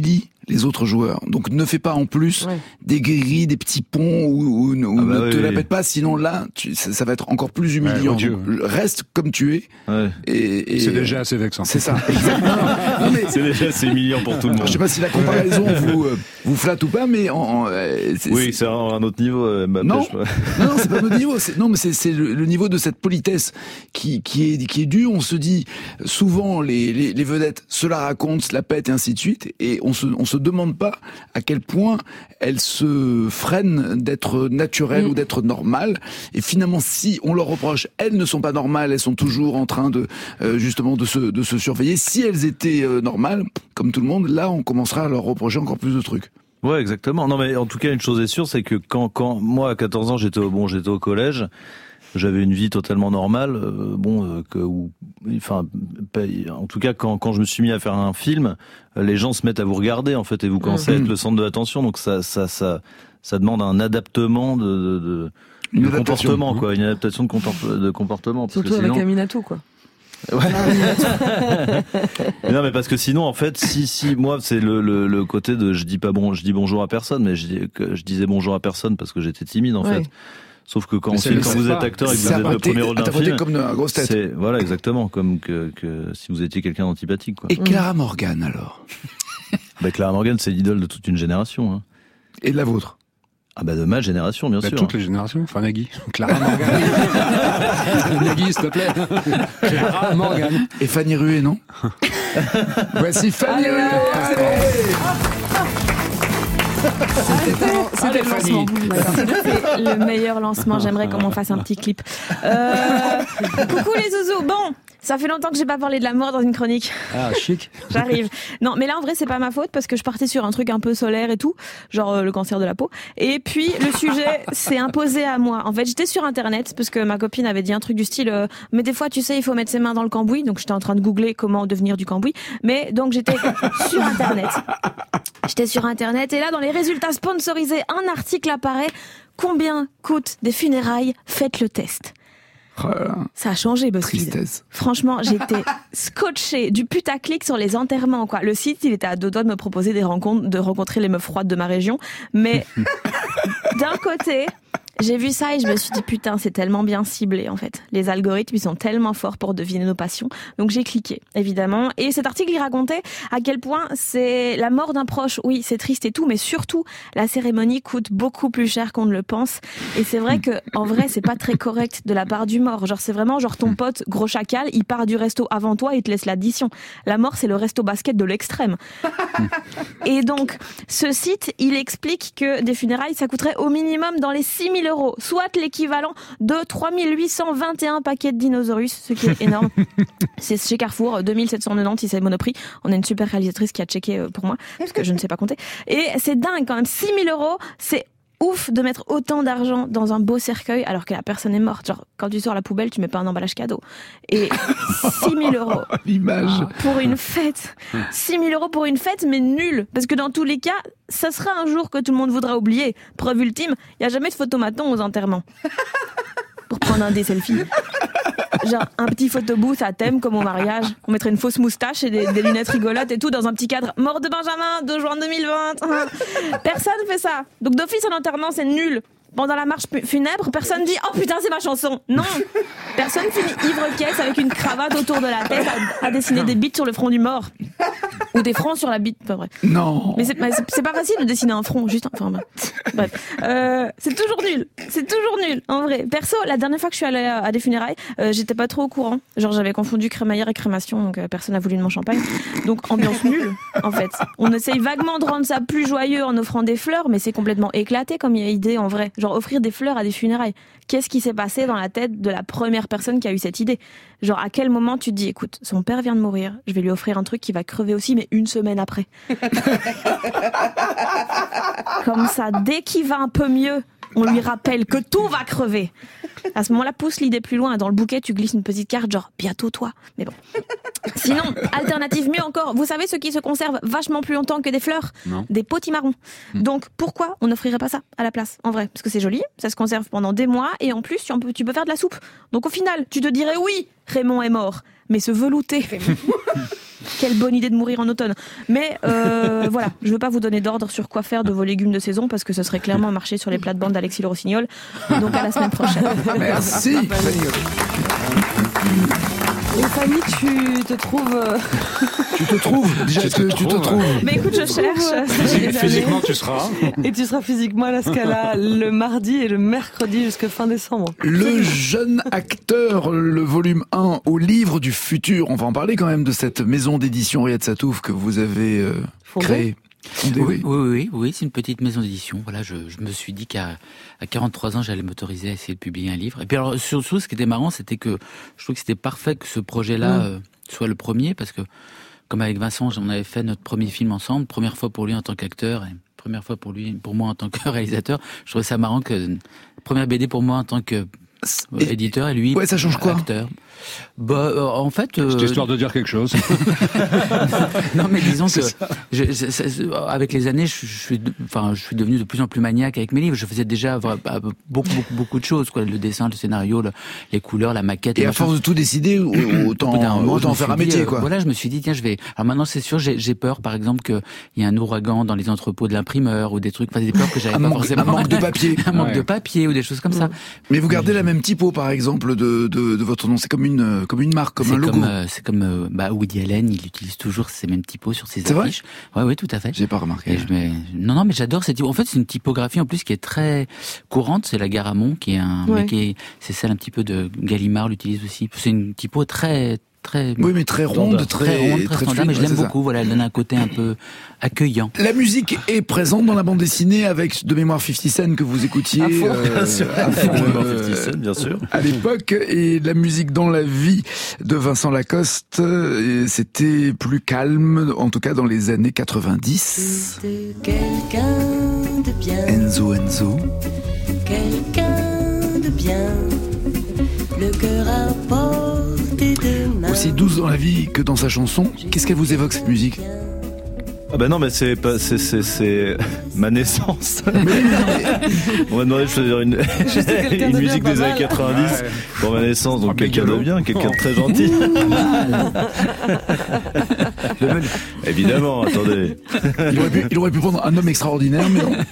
les autres joueurs. Donc ne fais pas en plus ouais. des gris-gris, des petits ponts ou, ou, ou ah bah ne oui, te oui. la pète pas, sinon là tu, ça, ça va être encore plus humiliant. Ouais, Donc, reste comme tu es. Ouais. Et, et c'est déjà assez vexant. C'est ça. Exactement. Non, mais... C'est déjà assez humiliant pour tout le monde. Je sais pas si la comparaison vous euh, vous flatte ou pas, mais en, en, euh, c'est, oui, c'est un, un autre niveau. Euh, non, non, non, c'est pas notre niveau. C'est, non, mais c'est, c'est le, le niveau de cette politesse qui qui est qui est due. On se dit souvent les les, les vedettes se la racontent, se la pètent et ainsi de suite, et on se on se demande pas à quel point elles se freinent d'être naturelles mmh. ou d'être normales. Et finalement, si on leur reproche, elles ne sont pas normales, elles sont toujours en train de euh, justement de se de se surveiller. Si elles étaient euh, normales, comme tout le monde, là, on commencera à leur reprocher encore plus de trucs. Ouais, exactement. Non, mais en tout cas, une chose est sûre, c'est que quand quand moi à quatorze ans, j'étais au bon, j'étais au collège. J'avais une vie totalement normale, euh, bon, euh, que, ou, enfin, en tout cas, quand, quand je me suis mis à faire un film, les gens se mettent à vous regarder, en fait, et vous commencez mmh. à être le centre de l'attention, donc ça, ça, ça, ça demande un adaptement de, de, de, une de comportement, quoi, une adaptation de, contempl- de comportement. Surtout parce que avec sinon... Aminatou, quoi. Ouais. Non mais parce que sinon en fait si si moi c'est le, le le côté de je dis pas bon je dis bonjour à personne mais je dis que je disais bonjour à personne parce que j'étais timide en ouais. fait. Sauf que quand, on film, quand vous êtes acteur et que vous êtes le premier rôle d'un film, comme une grosse tête. C'est voilà exactement comme que que si vous étiez quelqu'un d'antipathique quoi. Et Clara Morgan alors. Bah Clara Morgan c'est l'idole de toute une génération. Hein. Et de la vôtre. Ah bah de ma génération, bien bah sûr. Toutes les générations, enfin Nagui. Clara Morgan. Nagui, s'il te plaît. Clara Morgan. Et Fanny Rué, non? Voici Fanny Rué. C'était, c'était le lancement. C'est le meilleur lancement. J'aimerais qu'on m'en fasse un petit clip. Euh... Coucou les zouzous. Bon, ça fait longtemps que j'ai pas parlé de la mort dans une chronique. Ah, chic. J'arrive. Non, mais là, en vrai, c'est pas ma faute parce que je partais sur un truc un peu solaire et tout, genre euh, le cancer de la peau. Et puis, le sujet s'est imposé à moi. En fait, j'étais sur Internet parce que ma copine avait dit un truc du style euh, mais des fois, tu sais, il faut mettre ses mains dans le cambouis. Donc, j'étais en train de googler comment devenir du cambouis. Mais donc, j'étais sur Internet. J'étais sur Internet et là, dans les résultats sponsorisés, un article apparaît. Combien coûtent des funérailles? Faites le test. Oh là là. Ça a changé, BuzzFeed. Tristesse. Franchement, j'étais scotché du putaclic sur les enterrements, quoi. Le site, il était à deux doigts de me proposer des rencontres, de rencontrer les meufs froides de ma région. Mais d'un côté, j'ai vu ça et je me suis dit, putain, c'est tellement bien ciblé, en fait. Les algorithmes, ils sont tellement forts pour deviner nos passions. Donc j'ai cliqué, évidemment. Et cet article, il racontait à quel point c'est la mort d'un proche. Oui, c'est triste et tout, mais surtout, la cérémonie coûte beaucoup plus cher qu'on ne le pense. Et c'est vrai que, en vrai, c'est pas très correct de la part du mort. Genre, c'est vraiment, genre, ton pote, gros chacal, il part du resto avant toi et il te laisse l'addition. La mort, c'est le resto basket de l'extrême. Et donc, ce site, il explique que des funérailles, ça coûterait au minimum dans les six mille euros, soit l'équivalent de trois mille huit cent vingt et un paquets de dinosaures, ce qui est énorme. C'est chez Carrefour, deux mille sept cent quatre-vingt-dix si c'est Monoprix. On a une super réalisatrice qui a checké pour moi, parce que je ne sais pas compter. Et c'est dingue quand même, six mille euros, c'est ouf de mettre autant d'argent dans un beau cercueil alors que la personne est morte. Genre, quand tu sors la poubelle, tu mets pas un emballage cadeau. Et six mille euros. L'image. Pour une fête. six mille euros pour une fête, mais nul. Parce que dans tous les cas, ça sera un jour que tout le monde voudra oublier. Preuve ultime, il y a jamais de photomaton aux enterrements. Pour prendre un des selfies. Genre un petit photobooth à thème comme au mariage. On mettrait une fausse moustache et des, des lunettes rigolotes et tout dans un petit cadre. Mort de Benjamin, deux juin deux mille vingt. Personne fait ça. Donc d'office en enterrement, c'est nul. Pendant la marche funèbre, personne dit « Oh putain, c'est ma chanson !» Non. Personne finit ivre-caisse avec une cravate autour de la tête à, à dessiner des bites sur le front du mort. Ou des fronts sur la bite, pas vrai. Non. Mais c'est, mais c'est, c'est pas facile de dessiner un front, juste... Enfin, bref. Euh, c'est toujours nul. C'est toujours nul, en vrai. Perso, la dernière fois que je suis allée à, à des funérailles, euh, j'étais pas trop au courant. Genre, j'avais confondu crémaillère et crémation, donc euh, personne n'a voulu de mon champagne. Donc, ambiance nulle, en fait. On essaye vaguement de rendre ça plus joyeux en offrant des fleurs, mais c'est complètement éclaté comme idée, en vrai. Genre offrir des fleurs à des funérailles. Qu'est-ce qui s'est passé dans la tête de la première personne qui a eu cette idée? Genre à quel moment tu te dis écoute, son père vient de mourir, je vais lui offrir un truc qui va crever aussi mais une semaine après. Comme ça, dès qu'il va un peu mieux, on lui rappelle que tout va crever. À ce moment-là, pousse l'idée plus loin. Dans le bouquet, tu glisses une petite carte genre bientôt toi. Mais bon. Sinon, alternative mieux encore, vous savez ce qui se conserve vachement plus longtemps que des fleurs? Non. Des potimarrons. Mmh. Donc pourquoi on n'offrirait pas ça à la place en vrai? Parce que c'est joli, ça se conserve pendant des mois et en plus tu peux, tu peux faire de la soupe. Donc au final, tu te dirais oui, Raymond est mort, mais ce velouté quelle bonne idée de mourir en automne. Mais euh, voilà, je veux pas vous donner d'ordre sur quoi faire de vos légumes de saison parce que ce serait clairement marcher sur les plates-bandes d'Alexis Le Rossignol. Donc à la semaine prochaine. Merci. Et Fanny, tu te trouves... euh, Tu te trouves déjà, est-ce que tu te trouves Mais écoute, je cherche. Physiquement, physiquement, tu seras. Et tu seras physiquement à la Scala le mardi et le mercredi jusqu'à fin décembre. Le jeune acteur, le volume un au livre du futur. On va en parler quand même de cette maison d'édition Riyad Satouf que vous avez euh, créée. Fondée, oui, oui. oui, oui, oui, c'est une petite maison d'édition. Voilà, je, je me suis dit qu'à à quarante-trois ans, j'allais m'autoriser à essayer de publier un livre. Et puis alors, surtout, ce qui était marrant, c'était que je trouvais que c'était parfait que ce projet-là Mmh. euh, soit le premier, parce que comme avec Vincent, on avait fait notre premier film ensemble, première fois pour lui en tant qu'acteur, et première fois pour lui, pour moi en tant que réalisateur. Je trouvais ça marrant que première B D pour moi en tant que Et- éditeur et lui Ouais, ça change quoi acteur. Bah, euh, en fait, euh, C'est histoire de dire quelque chose. non mais disons que je, je- je- avec les années, je, je suis, enfin, je suis devenu de plus en plus maniaque avec mes livres. Je faisais déjà vra- bah, beaucoup, beaucoup, beaucoup de choses, quoi. Le dessin, le scénario, le- les couleurs, la maquette. Et les à machins. force de tout décider, Au bout d'un autant, moment, je autant me faire suis un dit, métier, euh, quoi. Voilà, je me suis dit, tiens, je vais. Alors maintenant, c'est sûr, j'ai, j'ai peur, par exemple, qu'il y ait un ouragan dans les entrepôts de l'imprimeur ou des trucs, enfin, des peurs que j'avais Un pas manque, forcément. un manque de papier. un manque Ouais. de papier ou des choses comme ça. Mais vous gardez la même typo, par exemple, de, de, de votre nom. C'est comme une, comme une marque, comme c'est un logo. comme, euh, c'est comme euh, bah, Woody Allen, il utilise toujours ces mêmes typos sur ses C'est vrai affiches. Ouais, ouais, tout à fait. J'ai pas remarqué. Et je mets... Non, non, mais j'adore cette typo. En fait, c'est une typographie en plus qui est très courante. C'est la Garamond, qui est un, Ouais. mais qui est, c'est celle un petit peu de Gallimard l'utilise aussi. C'est une typo très, très, Oui, mais très ronde, très, très ronde, très, standard. fluide, Mais je ouais, l'aime c'est ça. beaucoup. Voilà, elle donne un côté un peu accueillant. La musique est présente dans la bande dessinée avec de mémoire cinquante Cent que vous écoutiez À fond. euh, Bien sûr. à fond, Euh, euh, cinquante Cent, bien sûr. à l'époque, et la musique dans la vie de Vincent Lacoste, euh, c'était plus calme, en tout cas dans les années quatre-vingt-dix. De quelqu'un de bien, Enzo Enzo. quelqu'un de bien, le cœur à portée de main. Aussi douce dans la vie que dans sa chanson. Qu'est-ce qu'elle vous évoque, cette musique? Ah bah non, mais c'est pas, c'est, c'est, c'est ma naissance. On m'a demandé de choisir une, quelqu'un une de musique bien, des pas années mal. quatre-vingt-dix Ouais. pour ma naissance, donc Ah, quelqu'un de Bigelow. bien, quelqu'un de très gentil. Évidemment, attendez. Il aurait, pu, il aurait pu prendre un homme extraordinaire, mais non.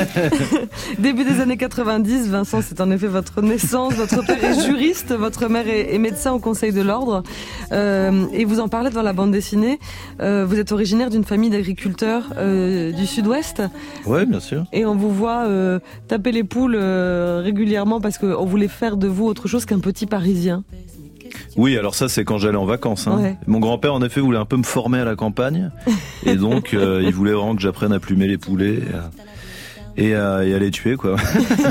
Début des années quatre-vingt-dix, Vincent, c'est en effet votre naissance. Votre père est juriste, votre mère est, est médecin au Conseil de l'Ordre. Euh, et vous en parlez dans la bande dessinée. Euh, vous êtes originaire d'une famille d'agriculteurs euh, du Sud-Ouest. Ouais, bien sûr. Et on vous voit euh, taper les poules euh, régulièrement parce qu'on voulait faire de vous autre chose qu'un petit Parisien. Oui, alors ça, c'est quand j'allais en vacances. Hein. Ouais. Mon grand-père, en effet, voulait un peu me former à la campagne. Et donc, euh, il voulait vraiment que j'apprenne à plumer les poulets. Et à, et à les tuer, quoi.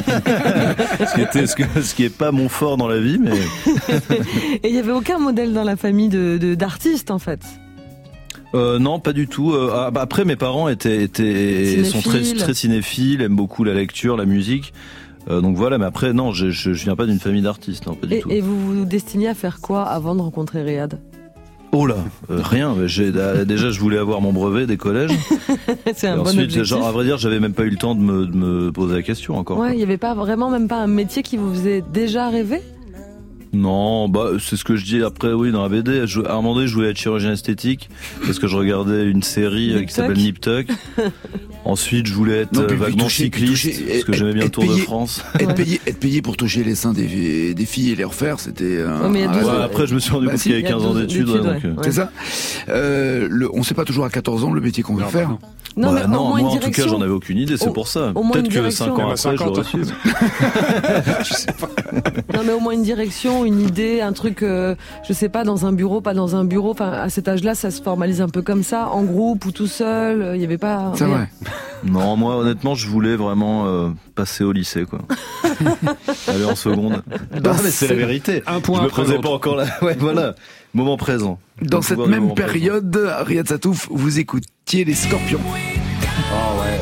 ce, qui était, ce, que, ce qui est pas mon fort dans la vie, mais... Et il n'y avait aucun modèle dans la famille de, de, d'artistes, en fait. Euh, non, pas du tout. Euh, ah, bah, après, mes parents étaient, étaient sont très, Cinéphiles. très cinéphiles, aiment beaucoup la lecture, la musique. Euh, donc voilà, mais après, non, je, je, je viens pas d'une famille d'artistes, non, pas du Et, tout. et vous vous destiniez à faire quoi avant de rencontrer Riyad? Oh là, euh, rien. J'ai, euh, déjà, je voulais avoir mon brevet des collèges. C'est Et un bon ensuite, objectif. genre, à vrai dire, j'avais même pas eu le temps de me, de me poser la question encore. Ouais, il n'y avait pas vraiment même pas un métier qui vous faisait déjà rêver? Non, bah c'est ce que je dis après, oui, dans la B D. Je, à un moment donné, je voulais être chirurgien esthétique parce que je regardais une série euh, Nip qui s'appelle Nip Tuck. Ensuite, je voulais être Non, euh, puis- puis vaguement toucher- cycliste toucher- parce que j'aimais bien le être Tour de payé- France. Être Ouais. payé, être payé pour toucher les seins des, des filles et les refaire, c'était un, Ouais, mais il y a un douze rêve. Ouais, après, je me suis rendu Bah, compte si, qu'il y avait il y a quinze ans douze d'études. d'études, ouais, donc, ouais. euh, Ouais. C'est ça. Euh, le, on sait pas toujours à quatorze ans le métier qu'on veut Non, faire. bah Non, bah, mais non, au moins moi une en tout cas, direction. j'en avais aucune idée, c'est Au- pour ça. au moins Peut-être une que direction. cinq ans Ah bah, après, j'aurais cinquante. su. Je sais pas. Non, mais au moins une direction, une idée, un truc, euh, je sais pas, dans un bureau, pas dans un bureau. Enfin, à cet âge-là, ça se formalise un peu comme ça, en groupe ou tout seul. Il y avait pas. C'est rien. vrai. Non, moi, honnêtement, je voulais vraiment euh, passer au lycée, quoi. Aller en seconde. Non, mais c'est la vérité. Un point Je me après posais l'autre. pas encore là. Ouais, voilà. Moment présent. Dans Le cette pouvoir du même moment présent. période, Riyad Satouf, vous écoutiez les Scorpions. Ah ouais.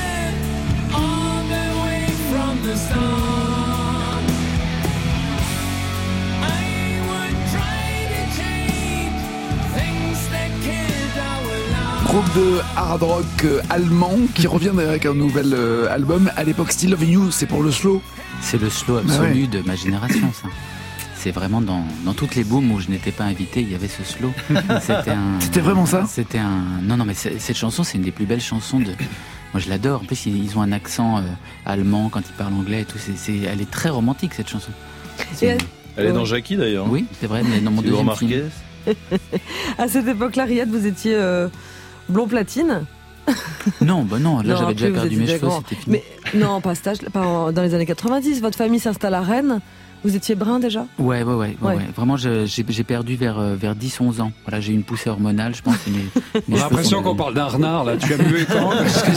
Groupe de hard rock euh, allemand qui revient d'ailleurs avec un nouvel euh, album. À l'époque, Still Loving You, c'est pour le slow. C'est le slow Bah absolu de ma génération, ça. c'est vraiment dans, dans toutes les booms où je n'étais pas invité, il y avait ce slow. C'était un. C'était vraiment ça. C'était un. Non, non, mais cette chanson, c'est une des plus belles chansons de. Moi, je l'adore. En plus, ils ont un accent euh, allemand quand ils parlent anglais et tout. C'est, c'est... Elle est très romantique, cette chanson. C'est... Elle, elle est dans Jackie, d'ailleurs. Oui, c'est vrai, mais dans mon deuxième film. À cette époque-là, Riyad, vous étiez euh, blond platine. Non, bah non, là, non, j'avais déjà perdu mes cheveux, c'était fini. Mais non, pas, stage, pas dans les années quatre-vingt-dix. Votre famille s'installe à Rennes. Vous étiez brun déjà ? Ouais, ouais, ouais, ouais, ouais. Vraiment, je, j'ai, j'ai perdu vers, vers dix onze ans. Voilà, j'ai eu une poussée hormonale, je pense. Mes, mes On a l'impression sont... qu'on parle d'un renard, là. Tu as mué quand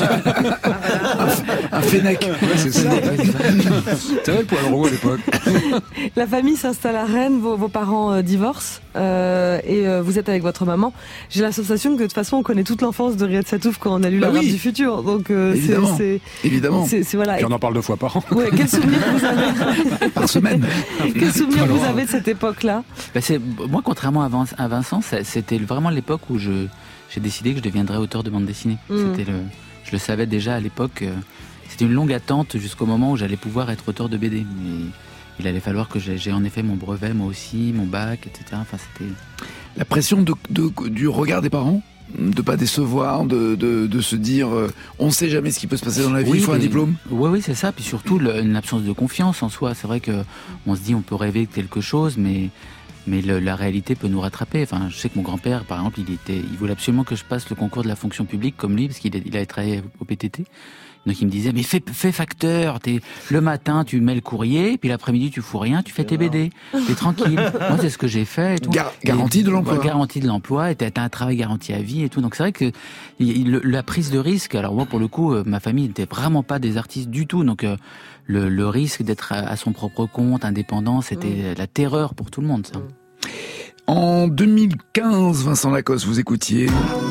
Un fennec. Ouais, c'est ça. T'avais le poil roux à l'époque. La famille s'installe à Rennes, vos, vos parents euh, divorcent, euh, et euh, vous êtes avec votre maman. J'ai la sensation que de toute façon, on connaît toute l'enfance de Riyad Satouf quand on a lu bah La oui. Rap du futur. Donc, euh, évidemment. C'est, c'est, évidemment. C'est, c'est, voilà. Puis on en parle deux fois par an. Ouais, quel souvenir vous avez par semaine. Quel souvenir vous avez de cette époque-là ? Bah c'est, moi, contrairement à Vincent, c'était vraiment l'époque où je, j'ai décidé que je deviendrais auteur de bande dessinée. Mmh. C'était le, je le savais déjà à l'époque. C'était une longue attente jusqu'au moment où j'allais pouvoir être auteur de B D. Mais il allait falloir que j'ai, j'ai en effet mon brevet, moi aussi, mon bac, et cetera. Enfin, c'était... La pression de, de, du regard des parents ? De pas décevoir, de, de, de se dire euh, on sait jamais ce qui peut se passer dans la vie, oui, il faut un diplôme. Oui, oui, c'est ça. Puis surtout le, une absence de confiance en soi. C'est vrai que on se dit on peut rêver de quelque chose, mais mais le, la réalité peut nous rattraper. Enfin, je sais que mon grand-père, par exemple, il était, il voulait absolument que je passe le concours de la fonction publique comme lui, parce qu'il il avait travaillé au P T T. Donc il me disait mais fais, fais facteur, t'es, le matin tu mets le courrier, puis l'après-midi tu fous rien, tu fais tes B D, t'es tranquille. Moi c'est ce que j'ai fait. Et tout. Gar- garantie de l'emploi. Garantie de l'emploi, et t'as, t'as un travail garanti à vie et tout. Donc c'est vrai que il, la prise de risque, alors moi pour le coup, ma famille n'était vraiment pas des artistes du tout, donc euh, le, le risque d'être à, à son propre compte, indépendant, c'était mmh. la terreur pour tout le monde ça. En deux mille quinze, Vincent Lacoste, vous écoutiez...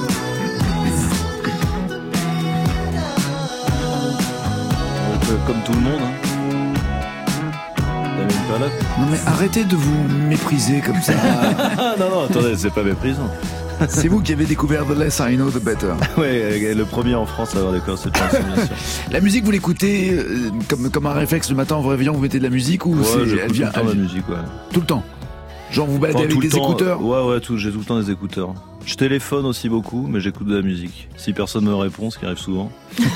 Comme tout le monde, hein. Non mais arrêtez de vous mépriser comme ça. non, non, attendez, c'est pas méprisant. C'est vous qui avez découvert The Less I Know, The Better. Ouais, le premier en France à avoir découvert cette chanson, bien sûr. La musique, vous l'écoutez euh, comme, comme un réflexe le matin en vous réveillant, vous mettez de la musique ou ouais, c'est, elle vient tout le temps la musique, ouais. Tout le temps. Genre vous baladez enfin, avec des temps, écouteurs. Ouais, ouais, tout, j'ai tout le temps des écouteurs. Je téléphone aussi beaucoup, mais j'écoute de la musique. Si personne me répond, ce qui arrive souvent,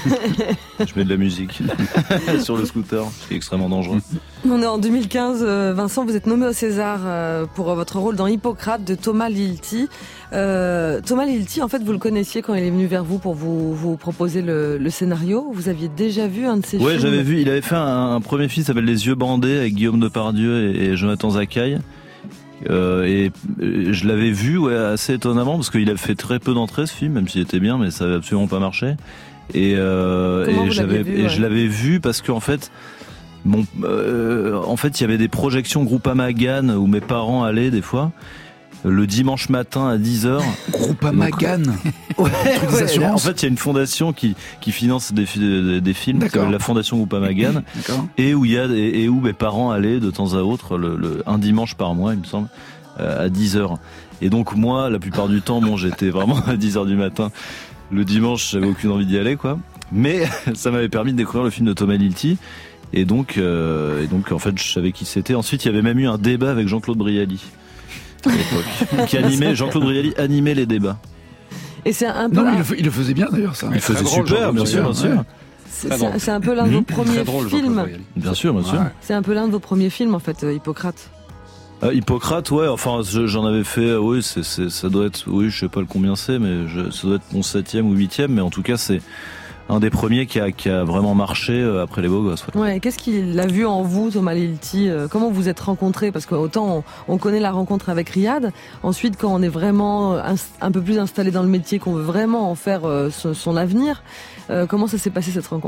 je mets de la musique sur le scooter, ce qui est extrêmement dangereux. On est en deux mille quinze, Vincent, vous êtes nommé au César pour votre rôle dans Hippocrate de Thomas Lilti. Euh, Thomas Lilti, en fait, vous le connaissiez quand il est venu vers vous pour vous, vous proposer le, le scénario. Vous aviez déjà vu un de ses ouais, films ? Ouais, j'avais vu. Il avait fait un, un premier film qui s'appelle Les Yeux bandés avec Guillaume Depardieu et, et Jonathan Zakaï. Euh, et, et je l'avais vu ouais, assez étonnamment parce qu'il a fait très peu d'entrées ce film, même s'il était bien, mais ça n'avait absolument pas marché. Et, euh, et, j'avais, vu, et ouais. je l'avais vu parce qu'en fait, bon, euh, en fait, il y avait des projections Groupama Gann où mes parents allaient des fois. Le dimanche matin à dix heures. Groupama Gann. Ouais, ouais, en fait, il y a une fondation qui, qui finance des, des, des films, la fondation Groupama Gann, et où il y a, et, et où mes parents allaient de temps à autre, le, le, un dimanche par mois, il me semble, euh, à dix heures. Et donc, moi, la plupart du temps, bon, j'étais vraiment à dix heures du matin. Le dimanche, j'avais aucune envie d'y aller, quoi. Mais, ça m'avait permis de découvrir le film de Thomas Lilti. Et donc, euh, et donc, en fait, je savais qui c'était. Ensuite, il y avait même eu un débat avec Jean-Claude Brialy. À l'époque, qui animait, Jean-Claude Brialy animait les débats. Et c'est un peu non, il, le, il le faisait bien d'ailleurs ça. Il faisait drôle, super, bien sûr, bien sûr. Ouais. C'est, c'est, c'est un peu l'un de vos premiers drôle, films. Bien sûr, bien sûr. Ouais. C'est un peu l'un de vos premiers films en fait, Hippocrate. Euh, Hippocrate, ouais. Enfin, j'en avais fait. Oui, c'est, c'est, ça doit être. Oui, je sais pas le combien c'est, mais je, ça doit être mon septième ou huitième. Mais en tout cas, c'est un des premiers qui a, qui a vraiment marché après Les Beaux Gosses. Ouais. Ouais, qu'est-ce qu'il a vu en vous, Thomas Lilti ? Comment vous êtes rencontrés ? Parce qu'autant on, on connaît la rencontre avec Riyad, ensuite quand on est vraiment un, un peu plus installé dans le métier, qu'on veut vraiment en faire euh, son, son avenir, euh, comment ça s'est passé cette rencontre ?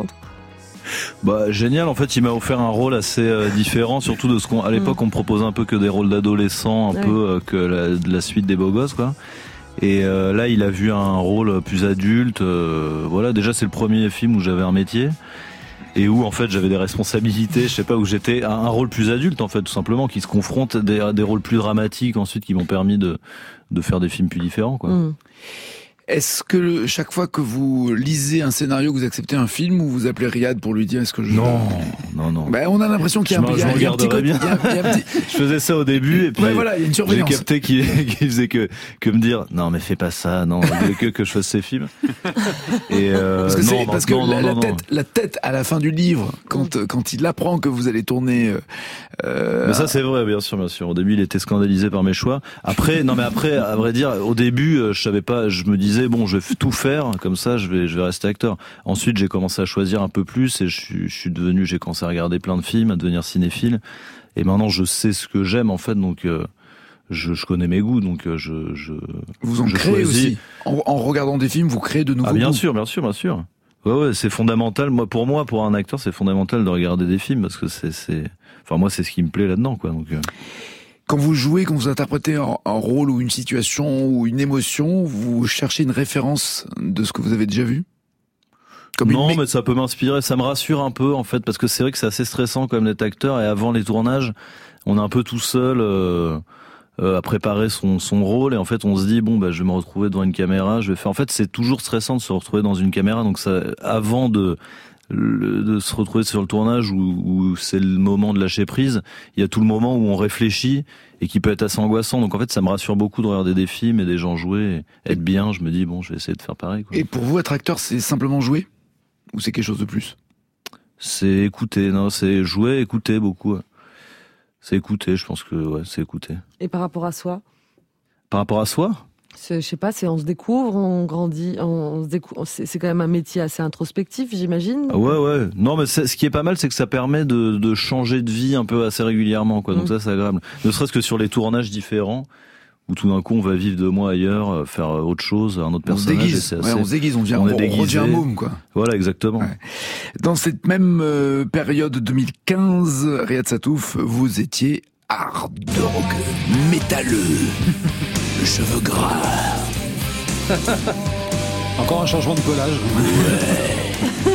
Bah génial, en fait il m'a offert un rôle assez euh, différent, surtout de ce qu'on à l'époque mmh. on me proposait un peu que des rôles d'adolescents, un ouais. peu euh, que la, de la suite des Beaux Gosses quoi. Et euh, là, il a vu un rôle plus adulte. Euh, voilà, déjà c'est le premier film où j'avais un métier et où en fait j'avais des responsabilités. Je sais pas, où j'étais un, un rôle plus adulte en fait, tout simplement, qui se confronte des, des rôles plus dramatiques ensuite, qui m'ont permis de de faire des films plus différents quoi. Mmh. Est-ce que le, chaque fois que vous lisez un scénario, vous acceptez un film, ou vous appelez Riyad pour lui dire est-ce que je... Non, non, non. Ben, on a l'impression qu'il y a, je un, il y a, il y a un petit côté... bien. Il y a, il y a un petit... Je faisais ça au début, et puis ouais, voilà, il y a une surveillance. J'ai capté qu'il, qu'il faisait que, que me dire non, mais fais pas ça, non, il voulait que, que je fasse ces films. Et euh, parce que, non, c'est, non, parce que non, la, non, la, non, tête, non. la tête à la fin du livre, quand, quand il apprend que vous allez tourner... Euh, mais ça c'est vrai, bien sûr, bien sûr. Au début, il était scandalisé par mes choix. Après, non mais après, à vrai dire, au début, je savais pas, je me disais bon, je vais tout faire, comme ça, je vais, je vais rester acteur. Ensuite, j'ai commencé à choisir un peu plus, et je suis, je suis devenu, j'ai commencé à regarder plein de films, à devenir cinéphile, et maintenant, je sais ce que j'aime en fait, donc. Euh, Je, je connais mes goûts, donc je. je vous en je créez choisis. aussi. En, en regardant des films, vous créez de nouveaux ah, bien goûts. sûr, bien sûr, bien sûr. Ouais, ouais, c'est fondamental. Moi, pour moi, pour un acteur, c'est fondamental de regarder des films parce que c'est, c'est. Enfin, moi, c'est ce qui me plaît là-dedans, quoi. Donc. Euh... Quand vous jouez, quand vous interprétez un, un rôle ou une situation ou une émotion, vous cherchez une référence de ce que vous avez déjà vu. Comme non, une... mais ça peut m'inspirer. Ça me rassure un peu, en fait, parce que c'est vrai que c'est assez stressant quand même d'être acteur. Et avant les tournages, on est un peu tout seul. Euh... à préparer son, son rôle, et en fait on se dit bon bah je vais me retrouver devant une caméra, je vais faire. En fait c'est toujours stressant de se retrouver dans une caméra, donc ça, avant de le, de se retrouver sur le tournage où, où c'est le moment de lâcher prise, il y a tout le moment où on réfléchit et qui peut être assez angoissant. Donc en fait ça me rassure beaucoup de regarder des films et des gens jouer, et être bien. Je me dis bon je vais essayer de faire pareil, quoi. Et pour vous être acteur c'est simplement jouer ou c'est quelque chose de plus? C'est écouter, non, c'est jouer, écouter beaucoup. Ouais. C'est écouter, je pense que ouais, c'est écouter. Et par rapport à soi? Par rapport à soi? C'est, je sais pas, c'est on se découvre, on grandit, on, on se découvre. C'est, c'est quand même un métier assez introspectif, j'imagine. Ah ouais, ouais. Non, mais c'est, ce qui est pas mal, c'est que ça permet de, de changer de vie un peu assez régulièrement, quoi. Donc mmh. ça, c'est agréable. Ne serait-ce que sur les tournages différents, où tout d'un coup, on va vivre deux mois ailleurs, faire autre chose, un autre on personnage. Se déguise. C'est assez... ouais, on se déguise, on devient, on, on, on redevient un môme, quoi. Voilà, exactement. Ouais. Dans cette même euh, période deux mille quinze, Riyad Satouf, vous étiez hard dog, métalleux, le cheveu gras. Encore un changement de collage. Ouais.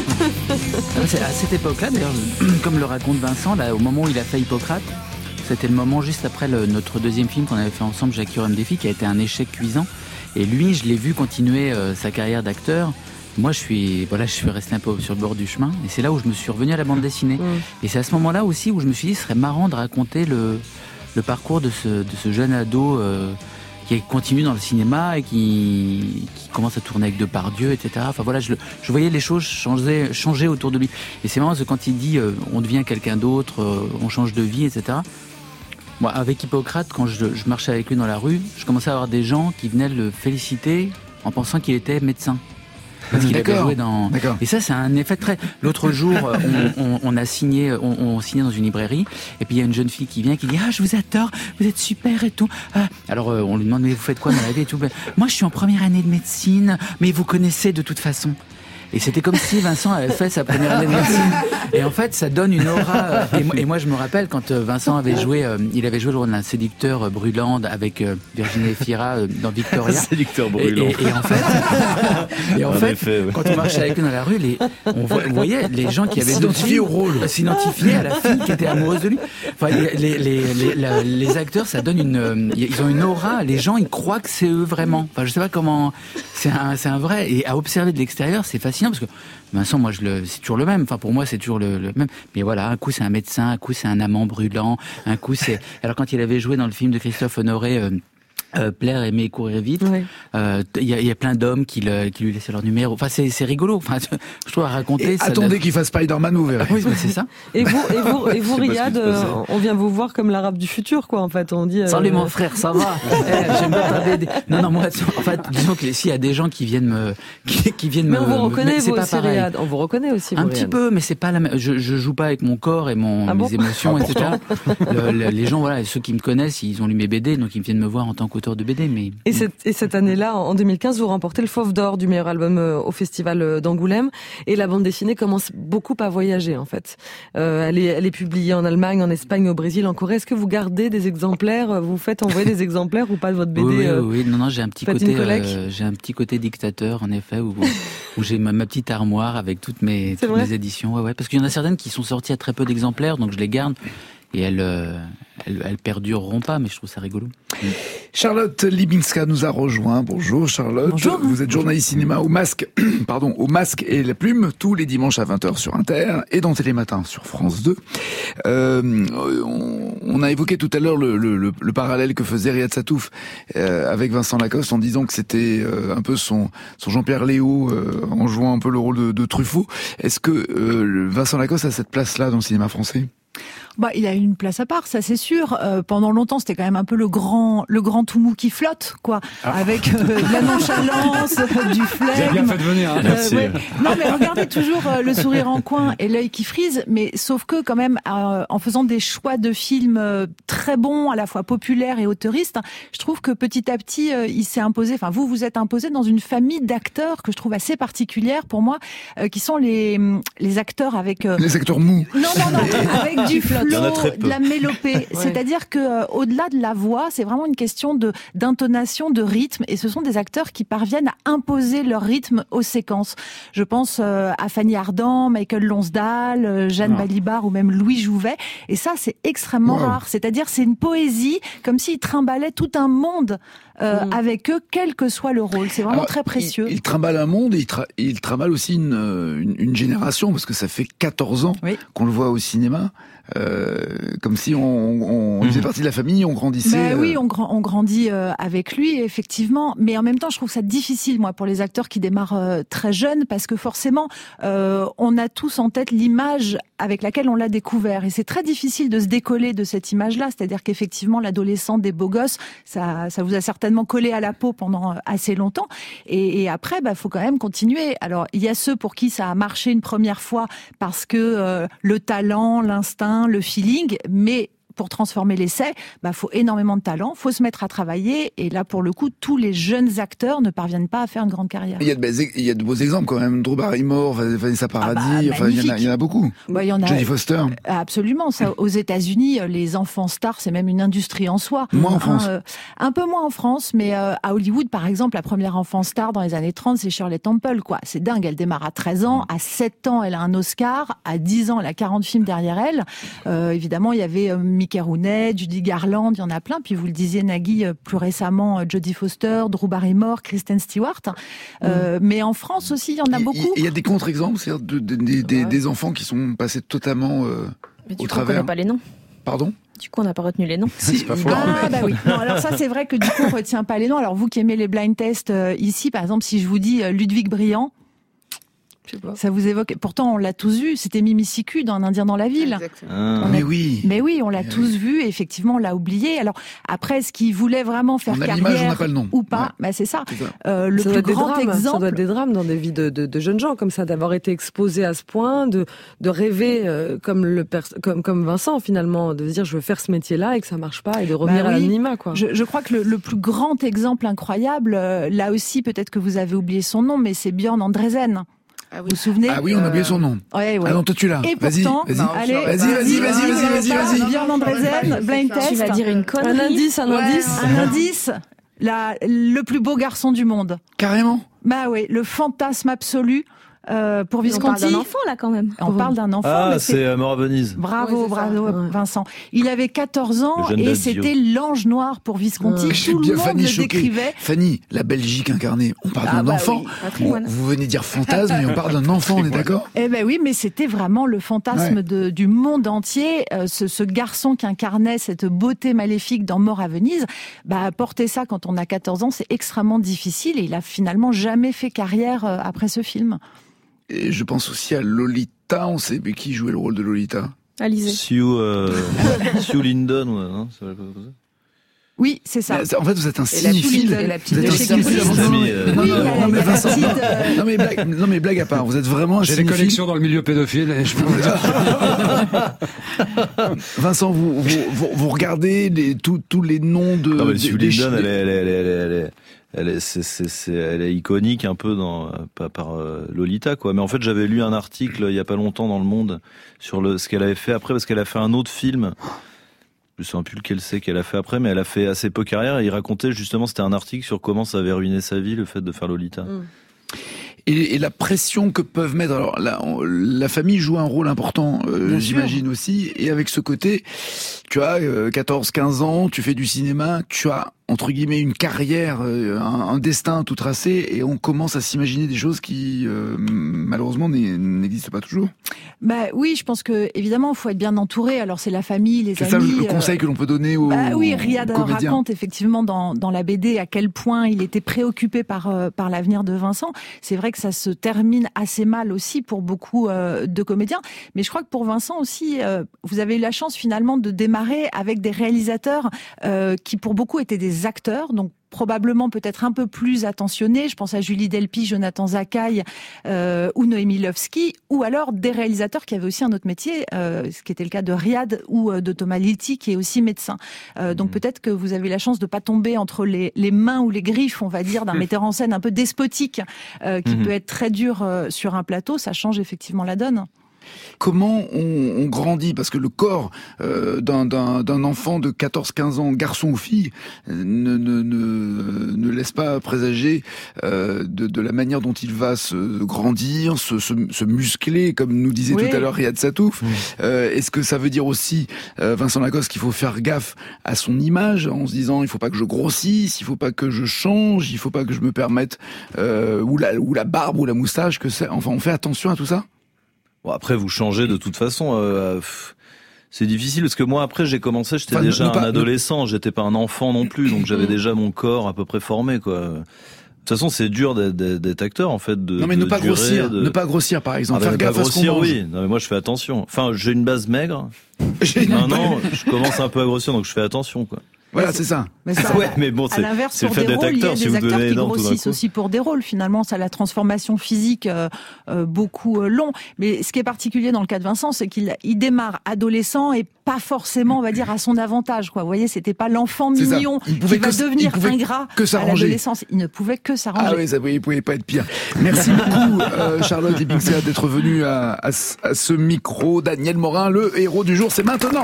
C'est à cette époque-là, d'ailleurs, comme le raconte Vincent, là, au moment où il a fait Hippocrate, c'était le moment juste après le, notre deuxième film qu'on avait fait ensemble, Jackie Rome Défi, qui a été un échec cuisant. Et lui, je l'ai vu continuer euh, sa carrière d'acteur. Moi, je suis, voilà, je suis resté un peu sur le bord du chemin. Et c'est là où je me suis revenu à la bande dessinée. Mmh. Et c'est à ce moment-là aussi où je me suis dit, ce serait marrant de raconter le, le parcours de ce, de ce jeune ado euh, qui continue dans le cinéma et qui, qui commence à tourner avec Depardieu, et cetera. Enfin voilà, je, je voyais les choses changer, changer autour de lui. Et c'est marrant parce que quand il dit, euh, on devient quelqu'un d'autre, euh, on change de vie, et cetera. Moi, avec Hippocrate, quand je, je marchais avec lui dans la rue, je commençais à avoir des gens qui venaient le féliciter en pensant qu'il était médecin. Parce qu'il avait joué dans... D'accord. Et ça, c'est un effet très... L'autre jour, on, on, on a signé, on, on signait dans une librairie, et puis il y a une jeune fille qui vient, qui dit « Ah, je vous adore, vous êtes super et tout. Ah. » Alors, euh, on lui demande « Mais vous faites quoi dans la vie et tout ?»« Moi, je suis en première année de médecine, mais vous connaissez de toute façon. » Et c'était comme si Vincent avait fait sa première année de médecine. Et en fait, ça donne une aura. Et moi, et moi je me rappelle quand Vincent avait joué, euh, il avait joué le rôle d'un séducteur brûlant avec euh, Virginie Efira euh, dans Victoria. Séducteur brûlant. Et, et, et en fait, et en, en fait, effet, ouais. quand on marchait avec lui dans la rue, les, on voyait les gens qui avaient s'identifier au rôle, s'identifier à la fille qui était amoureuse de lui. Enfin, les, les, les, les, les acteurs, ça donne une, ils ont une aura. Les gens, ils croient que c'est eux vraiment. Enfin, je sais pas comment. C'est un, c'est un vrai. Et à observer de l'extérieur, c'est fascinant parce que Vincent, moi, je le, c'est toujours le même. Enfin, pour moi, c'est toujours le, le même. Mais voilà, un coup c'est un médecin, un coup c'est un amant brûlant, un coup c'est. Alors quand il avait joué dans le film de Christophe Honoré. Euh, Euh, plaire, aimer, courir vite. Il oui. euh, y, a, y a plein d'hommes qui, le, qui lui laissaient leur numéro. Enfin, c'est, c'est rigolo. Enfin, je trouve à raconter. Et ça attendez l'a... qu'il fasse Spider-Man, vous verrez. Oui, c'est ça. Et vous, et vous, et vous Riyad, euh, on vient vous voir comme l'arabe du futur, quoi. En fait, on dit. Euh... Salut mon frère, ça va. eh, j'aime bien ta B D. Non, non, moi, en fait, disons que s'il y a des gens qui viennent me, qui, qui viennent mais me. Mais on vous reconnaît, vous aussi, Riyad. On vous reconnaît aussi. Un vous, petit Riyad. peu, mais c'est pas la même. Je, je joue pas avec mon corps et mon, ah mes bon émotions, ah, et cetera. le, le, les gens, voilà, ceux qui me connaissent, ils ont lu mes B D, donc ils viennent me voir en tant qu'auteur de B D, mais. Et cette, et cette année-là, en deux mille quinze, vous remportez le Fauve d'Or du meilleur album au Festival d'Angoulême. Et la bande dessinée commence beaucoup à voyager, en fait. Euh, elle est, elle est publiée en Allemagne, en Espagne, au Brésil, en Corée. Est-ce que vous gardez des exemplaires? Vous faites envoyer des exemplaires ou pas de votre B D? Oui, oui, euh, oui. Non, non, j'ai un petit côté, euh, j'ai un petit côté dictateur, en effet, où, où j'ai ma, ma petite armoire avec toutes mes, toutes mes éditions. Ouais, ouais. Parce qu'il y en a certaines qui sont sorties à très peu d'exemplaires, donc je les garde. et elles, euh, elles, elles perdureront pas, mais je trouve ça rigolo. Charlotte Libinska nous a rejoint. Bonjour Charlotte. Bonjour. Vous êtes journaliste cinéma au Masque, pardon, au Masque et la Plume, tous les dimanches à vingt heures sur Inter et dans Télématin sur France deux. Euh, on, on a évoqué tout à l'heure le, le, le, le parallèle que faisait Riyad Satouf euh, avec Vincent Lacoste en disant que c'était euh, un peu son, son Jean-Pierre Léaud euh, en jouant un peu le rôle de, de Truffaut. Est-ce que euh, Vincent Lacoste a cette place-là dans le cinéma français ? Bah, il a une place à part, ça c'est sûr. Euh, pendant longtemps, c'était quand même un peu le grand, le grand tout mou qui flotte, quoi, ah. avec euh, de la nonchalance, du flegme. Vous avez bien fait de venir. Hein. Euh, ouais. Non, mais regardez toujours euh, le sourire en coin et l'œil qui frise. Mais sauf que quand même, euh, en faisant des choix de films euh, très bons, à la fois populaires et auteuristes, je trouve que petit à petit, euh, il s'est imposé. Enfin, vous, vous êtes imposé dans une famille d'acteurs que je trouve assez particulière pour moi, euh, qui sont les les acteurs avec euh... les acteurs mous. Non, non, non, avec du flow, de la mélopée. Ouais. C'est-à-dire que euh, au-delà de la voix, c'est vraiment une question de d'intonation, de rythme, et ce sont des acteurs qui parviennent à imposer leur rythme aux séquences. Je pense euh, à Fanny Ardant, Michael Lonsdale, euh, Jeanne oh. Balibar ou même Louis Jouvet, et ça c'est extrêmement wow. rare. C'est-à-dire c'est une poésie, comme s'ils trimballaient tout un monde euh, mmh. avec eux, quel que soit le rôle. C'est vraiment Alors, très précieux. Il, il trimballe un monde, et il, tra- il trimballe aussi une, une, une génération, parce que ça fait quatorze ans oui. qu'on le voit au cinéma. Euh, comme si on, on, on faisait partie de la famille, on grandissait. Ben oui, on, on grandit euh, avec lui, effectivement. Mais en même temps, je trouve ça difficile, moi, pour les acteurs qui démarrent euh, très jeunes, parce que forcément, euh, on a tous en tête l'image avec laquelle on l'a découvert. Et c'est très difficile de se décoller de cette image-là. C'est-à-dire qu'effectivement, l'adolescent des beaux gosses, ça, ça vous a certainement collé à la peau pendant assez longtemps. Et, et après, bah, faut quand même continuer. Alors, il y a ceux pour qui ça a marché une première fois parce que euh, le talent, l'instinct, le feeling, mais pour transformer l'essai, bah faut énormément de talent, faut se mettre à travailler, et là pour le coup, tous les jeunes acteurs ne parviennent pas à faire une grande carrière. Il y a de, il y a de beaux exemples quand même, Drew Barrymore, Vanessa Paradis, ah bah, enfin il y en a, il y en a beaucoup. Bah, il y en a, Jodie Foster. Absolument, ça. Aux États-Unis, les enfants stars, c'est même une industrie en soi. Moins en France. Un, un peu moins en France, mais euh, à Hollywood, par exemple, la première enfant star dans les années trente, c'est Shirley Temple, quoi. C'est dingue. Elle démarre à treize ans, à sept ans, elle a un Oscar, à dix ans, elle a quarante films derrière elle. Euh, évidemment, il y avait euh, Mickey Rooney, Judy Garland, il y en a plein. Puis vous le disiez, Nagui, plus récemment, Jodie Foster, Drew Barrymore, Kristen Stewart. Euh, mmh. Mais en France aussi, il y en a beaucoup. Il y a des contre-exemples, c'est-à-dire de, de, de, de, des, des enfants qui sont passés totalement euh, mais du au coup, travers. On connaît pas les noms. Pardon ? Du coup, on n'a pas retenu les noms. Si, c'est pas faux. Ah, bah oui. Non, alors ça, c'est vrai que du coup, on retient pas les noms. Alors vous qui aimez les blind tests euh, ici, par exemple, si je vous dis euh, Ludwig Briand, ça vous évoque. Pourtant, on l'a tous vu. C'était Mimi Siku dans Un Indien dans la ville. Ah, a... Mais oui. Mais oui, on l'a mais tous oui. vu. Et effectivement, on l'a oublié. Alors après, est-ce qu'il voulait vraiment faire on a carrière on n'a pas le nom. ou pas ouais. Bah c'est ça. C'est ça. Euh, le ça plus grand drames, exemple. Ça doit être des drames dans des vies de, de, de jeunes gens comme ça, d'avoir été exposés à ce point, de, de rêver euh, comme le pers- comme comme Vincent finalement, de se dire je veux faire ce métier-là et que ça marche pas et de revenir bah oui. à l'anonymat quoi. Je, je crois que le, le plus grand exemple incroyable, euh, là aussi peut-être que vous avez oublié son nom, mais c'est Björn Andresen. Ah oui. Vous vous souvenez ? Ah oui, on a oublié son nom. Ouais, ouais. Ah non, toi tu l'as. Et vas-y, pourtant, vas-y, non, allez, vas-y, vas-y, vas-y, vas-y, vas-y, vas-y. Björn Andresen, blind test. Tu vas dire une connerie. Un indice, un ouais, indice. Un indice. La, le plus beau garçon du monde. Carrément. Bah oui, le fantasme absolu. Euh, pour Visconti. On parle d'un enfant là quand même. On parle d'un enfant. Ah, mais c'est, c'est... Mort à Venise. Bravo, ouais, bravo, ouais. Vincent. Il avait quatorze ans et c'était l'ange noir pour Visconti. Ouais. Tout le bien monde Fanny le choquée. décrivait. Fanny, la Belgique incarnée. On parle ah d'un bah enfant. Oui. Bon, vous venez dire fantasme, mais on parle d'un enfant, on est d'accord ? Eh ben oui, mais c'était vraiment le fantasme ouais. de, du monde entier. Euh, ce, ce garçon qui incarnait cette beauté maléfique dans Mort à Venise, bah porter ça quand on a quatorze ans, c'est extrêmement difficile et il a finalement jamais fait carrière euh, après ce film. Et je pense aussi à Lolita, on sait qui jouait le rôle de Lolita. Alizé. Sue, euh, Sue Lindon, ouais, non, ça va pas ça. Oui, c'est ça. En fait, vous êtes un cinéphile. Et la petite vous êtes un cinéphile. Euh, oui, non, non, non, mais Vincent, petite, non, euh... non, mais blague, non, mais blague à part, vous êtes vraiment un J'ai cinéphile. des collections dans le milieu pédophile et je peux vous dire. Vincent, vous, vous, vous, vous regardez les, tous, tous les noms de... Non, mais Sue des, Lindon, des... elle est, elle est, elle est, elle est, elle est, c'est, c'est, c'est, elle est iconique un peu dans, par, par euh, Lolita, quoi. Mais en fait, j'avais lu un article il y a pas longtemps dans Le Monde sur le, ce qu'elle avait fait après, parce qu'elle a fait un autre film. Je ne sais plus lequel c'est qu'elle a fait après, mais elle a fait assez peu carrière. Et il racontait justement, c'était un article sur comment ça avait ruiné sa vie, le fait de faire Lolita. Mmh. Et, et la pression que peuvent mettre, alors la, la famille joue un rôle important, euh, j'imagine aussi, et avec ce côté, tu as euh, quatorze quinze ans, tu fais du cinéma, tu as entre guillemets une carrière, euh, un, un destin tout tracé, et on commence à s'imaginer des choses qui euh, malheureusement n'existent pas toujours. Bah oui, je pense que évidemment il faut être bien entouré. Alors c'est la famille, les c'est amis. C'est ça le conseil euh... que l'on peut donner aux bah oui, Riyad comédiens. Raconte effectivement dans dans la B D à quel point il était préoccupé par euh, par l'avenir de Vincent. C'est vrai que ça se termine assez mal aussi pour beaucoup euh, de comédiens, mais je crois que pour Vincent aussi, euh, vous avez eu la chance finalement de démarrer avec des réalisateurs euh, qui pour beaucoup étaient des acteurs, donc probablement peut-être un peu plus attentionnés. Je pense à Julie Delpy, Jonathan Zakaï euh, ou Noémie Lovski, ou alors des réalisateurs qui avaient aussi un autre métier, euh, ce qui était le cas de Riyad ou euh, de Thomas Lilti, qui est aussi médecin. Euh, donc mmh. peut-être que vous avez la chance de pas tomber entre les, les mains ou les griffes, on va dire, d'un metteur en scène un peu despotique, euh, qui mmh. peut être très dur euh, sur un plateau. Ça change effectivement la donne. Comment on, on grandit, parce que le corps euh, d'un, d'un, d'un enfant de quatorze quinze ans, garçon ou fille, ne, ne, ne, ne laisse pas présager euh, de, de la manière dont il va se grandir, se, se, se muscler, comme nous disait oui. tout à l'heure Riyad Satouf. Oui. Euh, est-ce que ça veut dire aussi, euh, Vincent Lacoste, qu'il faut faire gaffe à son image, en se disant il faut pas que je grossisse, il faut pas que je change, il faut pas que je me permette euh, ou la ou la barbe ou la moustache, que c'est, enfin on fait attention à tout ça? Bon, après, vous changez de toute façon. Euh, c'est difficile parce que moi, après, j'ai commencé, j'étais enfin, déjà un pas, adolescent, ne... j'étais pas un enfant non plus, donc j'avais déjà mon corps à peu près formé, quoi. De toute façon, c'est dur d'être, d'être acteur, en fait. De, non, mais de ne pas durer, grossir, de... ne pas grossir, par exemple. Ah, bah, Faire gaffe pas grossir, à ce qu'on mange. oui. Non, mais moi, je fais attention. Enfin, j'ai une base maigre. J'ai Maintenant, je commence un peu à grossir, donc je fais attention, quoi. Voilà, c'est ça. Mais ça ouais, mais bon, c'est, c'est le fait d'être acteur. Il y a si des vous acteurs donnez qui énorme, grossissent aussi pour des rôles. Finalement, ça a la transformation physique euh, euh, beaucoup euh, long. Mais ce qui est particulier dans le cas de Vincent, c'est qu'il il démarre adolescent et pas forcément, on va dire, à son avantage, quoi. Vous voyez, c'était pas l'enfant mignon qui va que, devenir ingrat que à l'adolescence. Il ne pouvait que s'arranger. Ah oui, ça ne pouvait pas être pire. Merci beaucoup, euh, Charlotte et Pixel, d'être venue à, à, à ce micro. Daniel Morin, le héros du jour, c'est maintenant.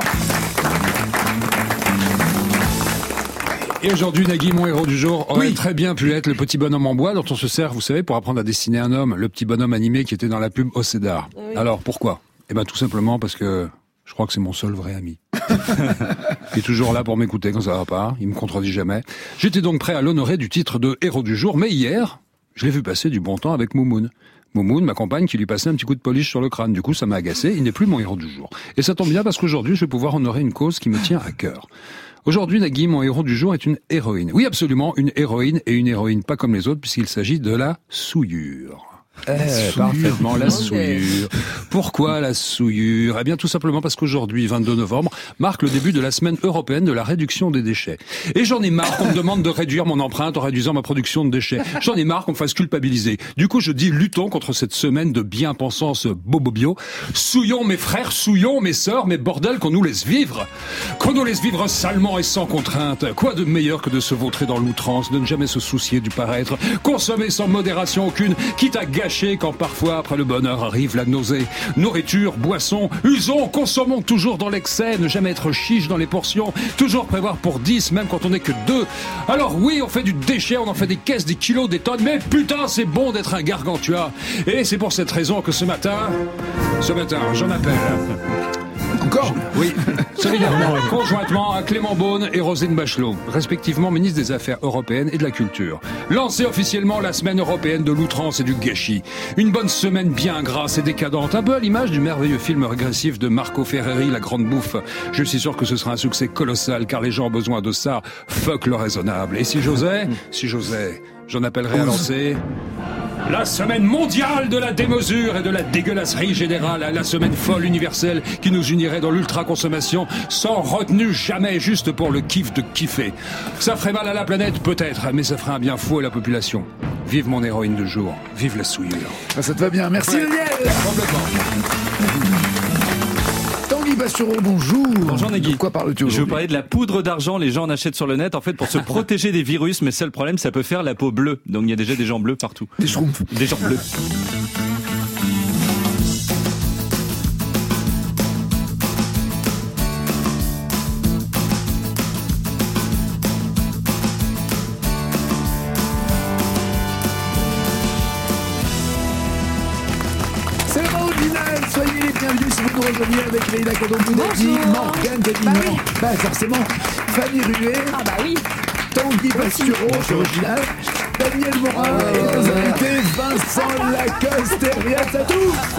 Et aujourd'hui, Nagui, mon héros du jour, aurait oui. très bien pu être le petit bonhomme en bois dont on se sert, vous savez, pour apprendre à dessiner un homme, le petit bonhomme animé qui était dans la pub au Cédar. Oui. Alors, pourquoi ? Eh ben, tout simplement parce que je crois que c'est mon seul vrai ami. Il est toujours là pour m'écouter quand ça va pas, il me contredit jamais. J'étais donc prêt à l'honorer du titre de héros du jour, mais hier, je l'ai vu passer du bon temps avec Moumoun. Moumoun, ma compagne, qui lui passait un petit coup de polish sur le crâne. Du coup, ça m'a agacé, il n'est plus mon héros du jour. Et ça tombe bien parce qu'aujourd'hui, je vais pouvoir honorer une cause qui me tient à cœur. Aujourd'hui, Nagui, mon héros du jour, est une héroïne. Oui, absolument, une héroïne, et une héroïne pas comme les autres, puisqu'il s'agit de la souillure. Eh, parfaitement, la souillure. Pourquoi la souillure ? Eh bien, tout simplement parce qu'aujourd'hui, vingt-deux novembre, marque le début de la semaine européenne de la réduction des déchets. Et j'en ai marre qu'on me demande de réduire mon empreinte en réduisant ma production de déchets. J'en ai marre qu'on me fasse culpabiliser. Du coup, je dis, luttons contre cette semaine de bien-pensance bobo-bio. Souillons mes frères, souillons mes sœurs, mes bordels, qu'on nous laisse vivre. Qu'on nous laisse vivre salement et sans contrainte. Quoi de meilleur que de se vautrer dans l'outrance, de ne jamais se soucier du paraître, consommer sans modération aucune, quitte à gâcher quand parfois, après le bonheur, arrive la nausée. Nourriture, boisson, usons, consommons toujours dans l'excès, ne jamais être chiche dans les portions, toujours prévoir pour dix, même quand on n'est que deux. Alors oui, on fait du déchet, on en fait des caisses, des kilos, des tonnes, mais putain, c'est bon d'être un gargantua. Et c'est pour cette raison que ce matin, ce matin, j'en appelle... Encore ? Oui, solidairement, conjointement à Clément Beaune et Roselyne Bachelot, respectivement ministre des Affaires européennes et de la Culture. Lancez officiellement la semaine européenne de l'outrance et du gâchis. Une bonne semaine bien grasse et décadente, un peu à l'image du merveilleux film régressif de Marco Ferreri, La Grande Bouffe. Je suis sûr que ce sera un succès colossal, car les gens ont besoin de ça. Fuck le raisonnable. Et si j'osais, si j'osais, j'en appellerais à lancer... la semaine mondiale de la démesure et de la dégueulasserie générale, la semaine folle universelle qui nous unirait dans l'ultra-consommation sans retenue jamais, juste pour le kiff de kiffer. Ça ferait mal à la planète peut-être, mais ça ferait un bien fou à la population. Vive mon héroïne de jour, vive la souillure. Ah, ça te va bien, merci ouais. Daniel. Complètement. Tanguy Bastureau, bonjour. Bonjour Nagui. De quoi parles-tu aujourd'hui ? Je vais vous parler de la poudre d'argent. Les gens en achètent sur le net en fait pour se protéger des virus, mais seul problème, ça peut faire la peau bleue. Donc il y a déjà des gens bleus partout. Des schtroumpfs. Des gens bleus. bienvenue si vous nous rejoignez avec Leïla Kadonboudadi, Morgane Davignon, bah, oui. bah forcément, Fanny Ruet, ah bah oui. Tanguy Pastureau, c'est original, Daniel Morin, ah, et nos invités Vincent Lacoste et Riyad Satouf.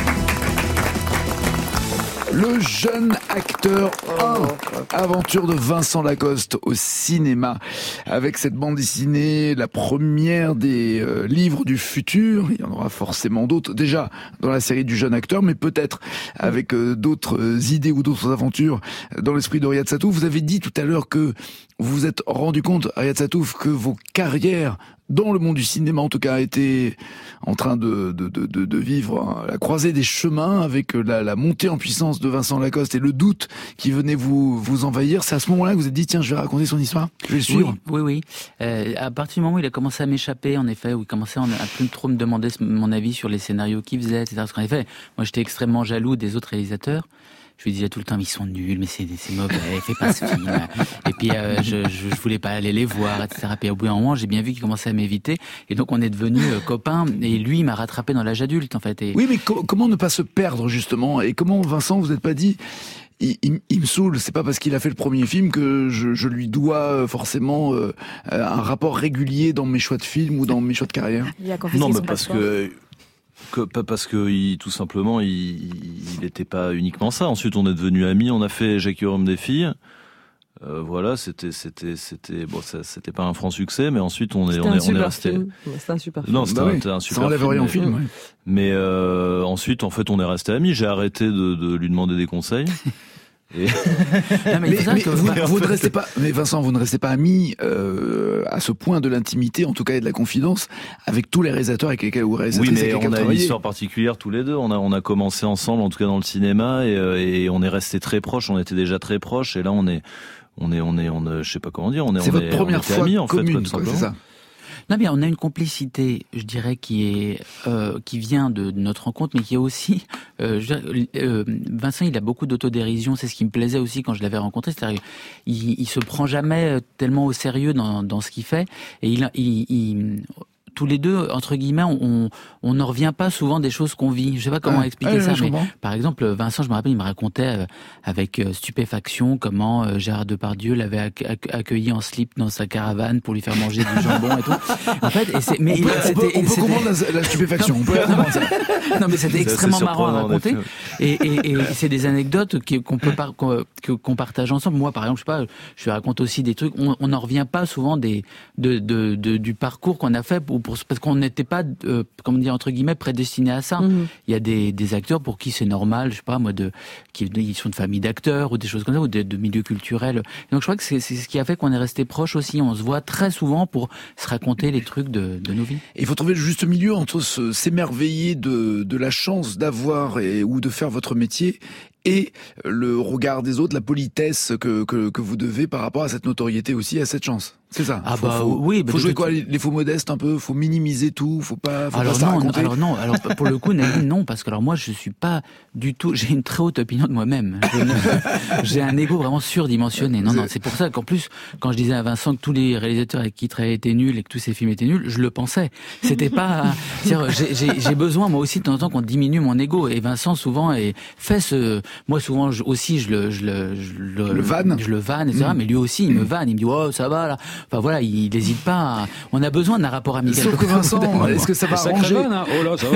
Le jeune acteur un, aventure de Vincent Lacoste au cinéma, avec cette bande dessinée, la première des euh, livres du futur. Il y en aura forcément d'autres, déjà dans la série du jeune acteur, mais peut-être avec euh, d'autres euh, idées ou d'autres aventures dans l'esprit de Riyad Satouf. Vous avez dit tout à l'heure que vous vous êtes rendu compte, Riyad Satouf, que vos carrières dans le monde du cinéma, en tout cas, étaient en train de, de, de, de vivre hein, la croisée des chemins avec la, la montée en puissance de Vincent Lacoste et le doute qui venait vous, vous envahir. C'est à ce moment-là que vous vous êtes dit, tiens, je vais raconter son histoire, je vais le suivre. Oui, oui, oui. Euh, à partir du moment où il a commencé à m'échapper, en effet, où il commençait à plus trop me demander mon avis sur les scénarios qu'il faisait, et cetera. Parce qu'en effet, moi, j'étais extrêmement jaloux des autres réalisateurs. Je lui disais tout le temps, mais ils sont nuls, mais c'est, c'est mauvais, fais pas ce film. Et puis, euh, je, je, je voulais pas aller les voir, et cetera. Puis au bout d'un moment, j'ai bien vu qu'il commençait à m'éviter. Et donc, on est devenus euh, copains. Et lui, il m'a rattrapé dans l'âge adulte, en fait. Et... Oui, mais co- comment ne pas se perdre, justement? Et comment, Vincent, vous n'êtes pas dit, il, il, il me saoule, c'est pas parce qu'il a fait le premier film que je, je lui dois forcément euh, un rapport régulier dans mes choix de film ou dans mes choix de carrière? Non, mais parce que... Que, pas parce que il, tout simplement il n'était pas uniquement ça. Ensuite on est devenus amis, on a fait Jackie Rome des filles. Euh, voilà, c'était c'était c'était bon, ça, c'était pas un franc succès, mais ensuite on est c'était on un est, super on est resté. Film. C'était un super film. Non, c'était, bah un, oui. c'était un super ça enlève film. rien Mais, au film. Oui. mais euh, ensuite en fait on est resté amis. J'ai arrêté de, de lui demander des conseils. Et... non, mais, mais, mais que... vous, vous ne restez pas, mais Vincent, vous ne restez pas amis euh, à ce point de l'intimité, en tout cas et de la confidence, avec tous les réalisateurs avec lesquels vous réalisez. Oui, mais on a une histoire particulière tous les deux. On a on a commencé ensemble, en tout cas dans le cinéma, et, et on est resté très proches. On était déjà très proches, et là on est on est on est on est, je sais pas comment dire. On est c'est on votre est, première on fois amis, en commune, fait, quoi, c'est ça. Non, mais on a une complicité, je dirais, qui est euh, qui vient de, de notre rencontre, mais qui est aussi, euh, je dirais, euh, Vincent, il a beaucoup d'autodérision. C'est ce qui me plaisait aussi quand je l'avais rencontré. C'est-à-dire, il, il se prend jamais tellement au sérieux dans, dans ce qu'il fait, et il, il, il tous les deux, entre guillemets, on on ne revient pas souvent des choses qu'on vit. Je sais pas comment ah, expliquer ah, ça, mais comprends. Par exemple, Vincent, je me rappelle, il me racontait euh, avec euh, stupéfaction comment euh, Gérard Depardieu l'avait acc- accueilli en slip dans sa caravane pour lui faire manger du jambon et tout. En fait, et c'est, mais on il, peut, c'était, on peut, on peut c'était... comprendre la, la stupéfaction. On peut la comprendre ça. Non, mais c'était extrêmement marrant à raconter. Et, et, et c'est des anecdotes qui, qu'on peut par, qu'on, qu'on partage ensemble. Moi, par exemple, je sais pas, je raconte aussi des trucs. On n'en revient pas souvent des de, de, de du parcours qu'on a fait pour, pour parce qu'on n'était pas, euh, comment dire, entre guillemets, prédestinés à ça. Mmh. Il y a des, des acteurs pour qui c'est normal, je sais pas moi, de qui ils sont de famille d'acteurs ou des choses comme ça, ou de, de milieux culturels. Donc je crois que c'est, c'est ce qui a fait qu'on est resté proches aussi. On se voit très souvent pour se raconter les trucs de, de nos vies. Et il faut trouver le juste milieu entre ce, s'émerveiller de, de la chance d'avoir et, ou de faire votre métier et le regard des autres, la politesse que, que, que vous devez par rapport à cette notoriété aussi, à cette chance. C'est ça. Ah faut, bah faut, oui. Faut jouer quoi, les, les faux modestes un peu, faut minimiser tout, faut pas, faut alors pas non, raconter. Alors non, alors pour le coup, Nadine, non, parce que alors moi, je suis pas du tout, j'ai une très haute opinion de moi-même. Je, j'ai un ego vraiment surdimensionné. Non, non, c'est pour ça qu'en plus, quand je disais à Vincent que tous les réalisateurs avec qui il travaillait étaient nuls et que tous ses films étaient nuls, je le pensais. C'était pas, c'est-à-dire, j'ai, j'ai, j'ai besoin, moi aussi, de temps en temps, qu'on diminue mon ego. Et Vincent, souvent, est, fait ce, moi, souvent, je, aussi, je le, je le, je le, le vanne. Je le vanne, et cetera. Mmh. Mais lui aussi, il me vanne. Il me dit, oh, ça va, là. Enfin, voilà, il n'hésite pas. À... On a besoin d'un rapport amical. Sauf que Vincent, est-ce que ça va arranger vanne, hein. Oh là, ça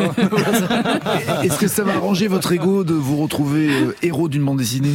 va. Est-ce que ça va arranger votre ego de vous retrouver euh, héros d'une bande dessinée?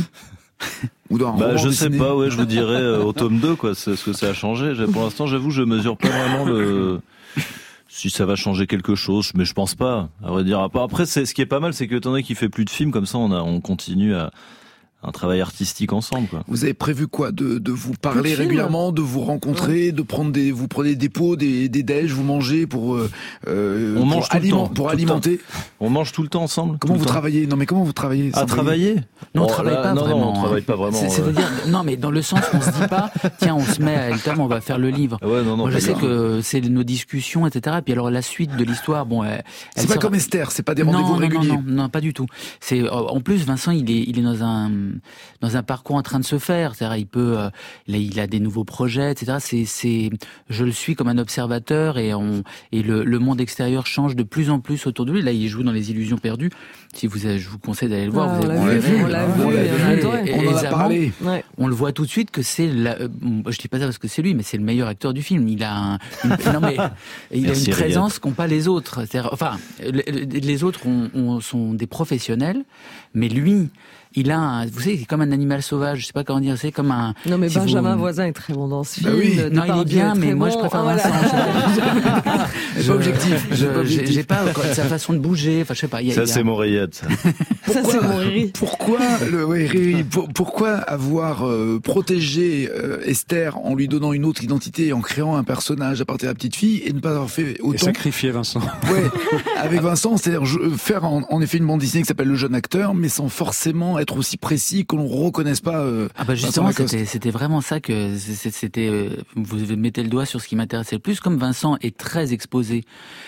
Ou d'un bah, roman je dessiné. sais pas, ouais, je vous dirais euh, au tome deux, quoi, c'est ce que ça a changé. Pour l'instant, j'avoue, je mesure pas vraiment le... si ça va changer quelque chose, mais je pense pas, à vrai dire. Après, c'est, ce qui est pas mal, c'est que étant donné qu'il fait plus de films, comme ça, on a, on continue à, un travail artistique ensemble, quoi. Vous avez prévu quoi, de, de vous parler régulièrement, de vous rencontrer, ouais. de prendre des, vous prenez des pots, des, des déj, vous mangez pour, euh, on pour, mange tout aliment, le temps, pour tout alimenter. Le temps. On mange tout le temps ensemble. Comment vous travaillez? Non, mais comment vous travaillez? À travailler? Non, on oh, travaille là, pas non, vraiment. Non, on travaille pas vraiment. C'est, c'est-à-dire, non, mais dans le sens qu'on se dit pas, tiens, on se met à Eltham, on va faire le livre. Ouais, non, non. Moi, je sais grave. que c'est nos discussions, et cetera. Et puis alors la suite de l'histoire, bon, elle, c'est elle pas sera... comme Esther, c'est pas des rendez-vous non, réguliers. Non, non, non, pas du tout. C'est en plus Vincent, il est, il est dans un dans un parcours en train de se faire. C'est-à-dire, il peut, euh, là, il a des nouveaux projets, et cetera. C'est, c'est, je le suis comme un observateur et on, et le, le monde extérieur change de plus en plus autour de lui. Là, il joue dans Les Illusions perdues. Si vous, je vous conseille d'aller le voir. Ah, vous on avez, l'a vu, on l'a vu, on l'a vu. On en a parlé. Ouais. On le voit tout de suite que c'est, la, euh, je dis pas ça parce que c'est lui, mais c'est le meilleur acteur du film. Il a un, une, non mais, il Merci, a une présence Riyad. qu'ont pas les autres. C'est-à-dire, enfin, les autres ont, ont, sont des professionnels, mais lui, il a, un, vous savez, c'est comme un animal sauvage. Je sais pas comment dire. C'est comme un. Non mais si Benjamin vous... Voisin est très bon dans ce bah film. Oui. Non, il est bien, mais moi bon. je préfère oh, Vincent. voilà. C'est pas objectif. Je, je, j'ai pas sa façon de bouger. Enfin, je sais pas. Y a, ça, y a... c'est mon Riyad, ça. Ça c'est mon Riri. Pourquoi, le, ouais, Riri, pour, pourquoi avoir euh, protégé euh, Esther en lui donnant une autre identité et en créant un personnage à partir de la petite fille et ne pas avoir fait autant. Et sacrifier Vincent. Ouais, avec Vincent, c'est-à-dire je, faire en, en effet une bande dessinée qui s'appelle Le Jeune Acteur, mais sans forcément être aussi précis qu'on ne reconnaisse pas. Euh, ah bah justement, c'était, c'était vraiment ça que c'était. Euh, vous mettez le doigt sur ce qui m'intéressait le plus. Comme Vincent est très exposé.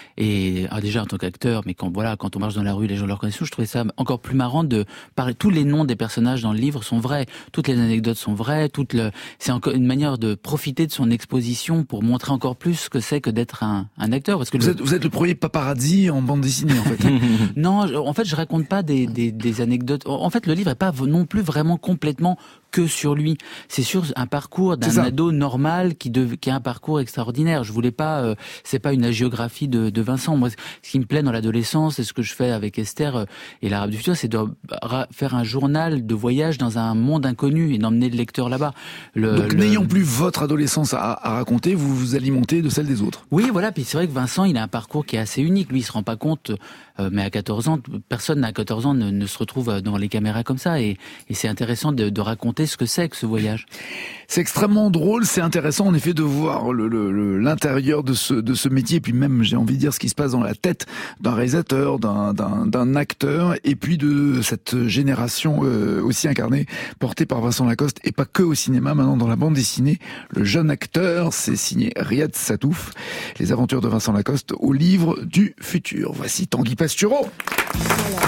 Et ah, déjà en tant qu'acteur, mais quand voilà, quand on marche dans la rue, les gens le reconnaissent. Je trouvais ça encore plus marrant de parler. Tous les noms des personnages dans le livre sont vrais, toutes les anecdotes sont vraies. Toute le, c'est encore une manière de profiter de son exposition pour montrer encore plus ce que c'est que d'être un, un acteur. Parce que vous, le... êtes, vous êtes le premier paparazzi en bande dessinée, en fait. Non, en fait, je raconte pas des, des, des anecdotes. En fait, le livre est pas non plus vraiment complètement que sur lui. C'est sur un parcours d'un ado normal qui, de, qui a un parcours extraordinaire. Je voulais pas, euh, c'est pas une hagiographie de, de Vincent. Moi, ce qui me plaît dans l'adolescence, et ce que je fais avec Esther euh, et l'Arabe du futur, c'est de ra- faire un journal de voyage dans un monde inconnu et d'emmener le lecteur là-bas. Le, Donc, le... n'ayant plus votre adolescence à, à raconter, vous vous alimentez de celle des autres. Oui, voilà. Puis c'est vrai que Vincent, il a un parcours qui est assez unique. Lui, il se rend pas compte, euh, mais à quatorze ans, personne à quatorze ans ne, ne se retrouve devant les caméras comme ça. Et, et c'est intéressant de, de raconter ce que c'est que ce voyage. C'est extrêmement drôle, c'est intéressant en effet de voir le, le, le, l'intérieur de ce, de ce métier, et puis même, j'ai envie de dire, ce qui se passe dans la tête d'un réalisateur, d'un, d'un, d'un acteur, et puis de cette génération euh, aussi incarnée, portée par Vincent Lacoste, et pas que au cinéma, maintenant dans la bande dessinée. Le Jeune Acteur, c'est signé Riyad Satouf, Les aventures de Vincent Lacoste au livre du futur. Voici Tanguy Pastureau. Voilà.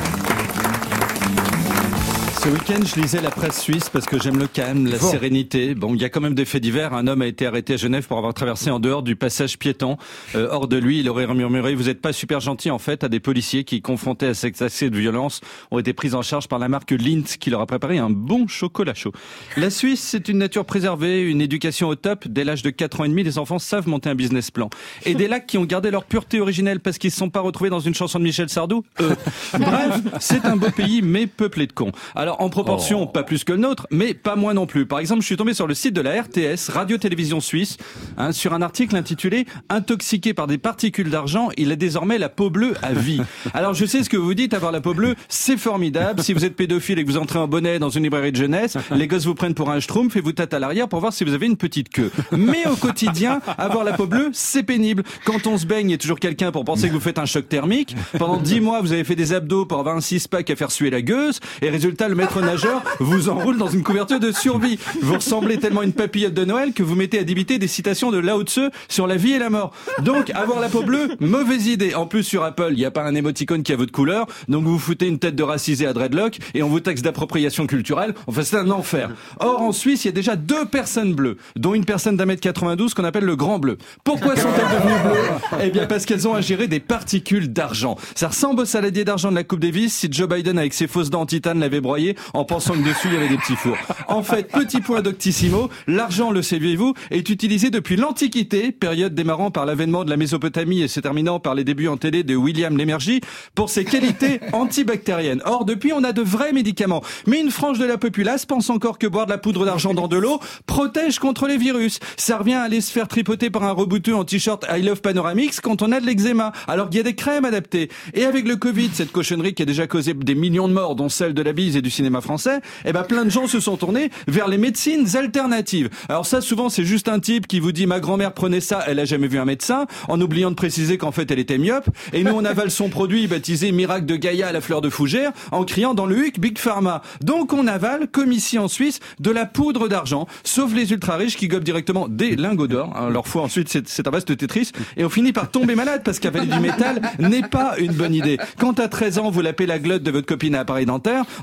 Ce week-end, je lisais la presse suisse parce que j'aime le calme, la bon. sérénité. Bon, il y a quand même des faits divers. Un homme a été arrêté à Genève pour avoir traversé en dehors du passage piéton. Euh, hors de lui, il aurait murmuré « Vous n'êtes pas super gentil » en fait à des policiers qui, confrontés à cet accès de violence, ont été pris en charge par la marque Lindt qui leur a préparé un bon chocolat chaud. La Suisse, c'est une nature préservée, une éducation au top. Dès l'âge de quatre ans et demi, les enfants savent monter un business plan. Et des lacs qui ont gardé leur pureté originelle parce qu'ils ne se sont pas retrouvés dans une chanson de Michel Sardou. Eux. Bref, c'est un beau pays, mais peuplé de cons. Alors, en proportion, oh. pas plus que le nôtre, mais pas moins non plus. Par exemple, je suis tombé sur le site de la R T S, Radio-Télévision Suisse, hein, sur un article intitulé « Intoxiqué par des particules d'argent, il a désormais la peau bleue à vie ». Alors, je sais ce que vous dites, avoir la peau bleue, c'est formidable. Si vous êtes pédophile et que vous entrez en bonnet dans une librairie de jeunesse, les gosses vous prennent pour un schtroumpf et vous tâtent à l'arrière pour voir si vous avez une petite queue. Mais au quotidien, avoir la peau bleue, c'est pénible. Quand on se baigne, il y a toujours quelqu'un pour penser que vous faites un choc thermique. Pendant dix mois, vous avez fait des abdos pour avoir un six-pack à faire suer la gueuse. Et résultat, le maître nageur vous enroule dans une couverture de survie. Vous ressemblez tellement à une papillote de Noël que vous mettez à débiter des citations de Lao Tse sur la vie et la mort. Donc, avoir la peau bleue, mauvaise idée. En plus, sur Apple, il n'y a pas un émoticône qui a votre couleur. Donc, vous vous foutez une tête de racisé à dreadlock et on vous taxe d'appropriation culturelle. Enfin, c'est un enfer. Or, en Suisse, il y a déjà deux personnes bleues, dont une personne d'un mètre quatre-vingt-douze qu'on appelle le grand bleu. Pourquoi sont-elles devenues bleues? Eh bien, parce qu'elles ont à gérer des particules d'argent. Ça ressemble au saladier d'argent de la Coupe Davis si Joe Biden, avec ses fausses dents en titane, l'avait broyé en pensant que dessus il y avait des petits fours. En fait, petit point doctissimo, l'argent, le saviez-vous, est utilisé depuis l'Antiquité, période démarrant par l'avènement de la Mésopotamie et se terminant par les débuts en télé de William Lémergie, pour ses qualités antibactériennes. Or, depuis, on a de vrais médicaments. Mais une frange de la populace pense encore que boire de la poudre d'argent dans de l'eau protège contre les virus. Ça revient à aller se faire tripoter par un rebouteux en t-shirt I Love Panoramix quand on a de l'eczéma, alors qu'il y a des crèmes adaptées. Et avec le Covid, cette cochonnerie qui a déjà causé des millions de morts, dont celle de la bise et du cinéma français, eh ben plein de gens se sont tournés vers les médecines alternatives. Alors ça, souvent, c'est juste un type qui vous dit « ma grand-mère prenait ça, elle a jamais vu un médecin », en oubliant de préciser qu'en fait, elle était myope. Et nous, on avale son produit baptisé « Miracle de Gaïa à la fleur de fougère » en criant dans le huc « Big Pharma ». Donc on avale, comme ici en Suisse, de la poudre d'argent, sauf les ultra-riches qui gobent directement des lingots d'or. Alors, leur foi, ensuite, c'est, c'est un vaste Tetris. Et on finit par tomber malade parce qu'avaler du métal n'est pas une bonne idée. Quand à treize ans, vous lapez la glotte de votre copine à appareil dentaire, en général,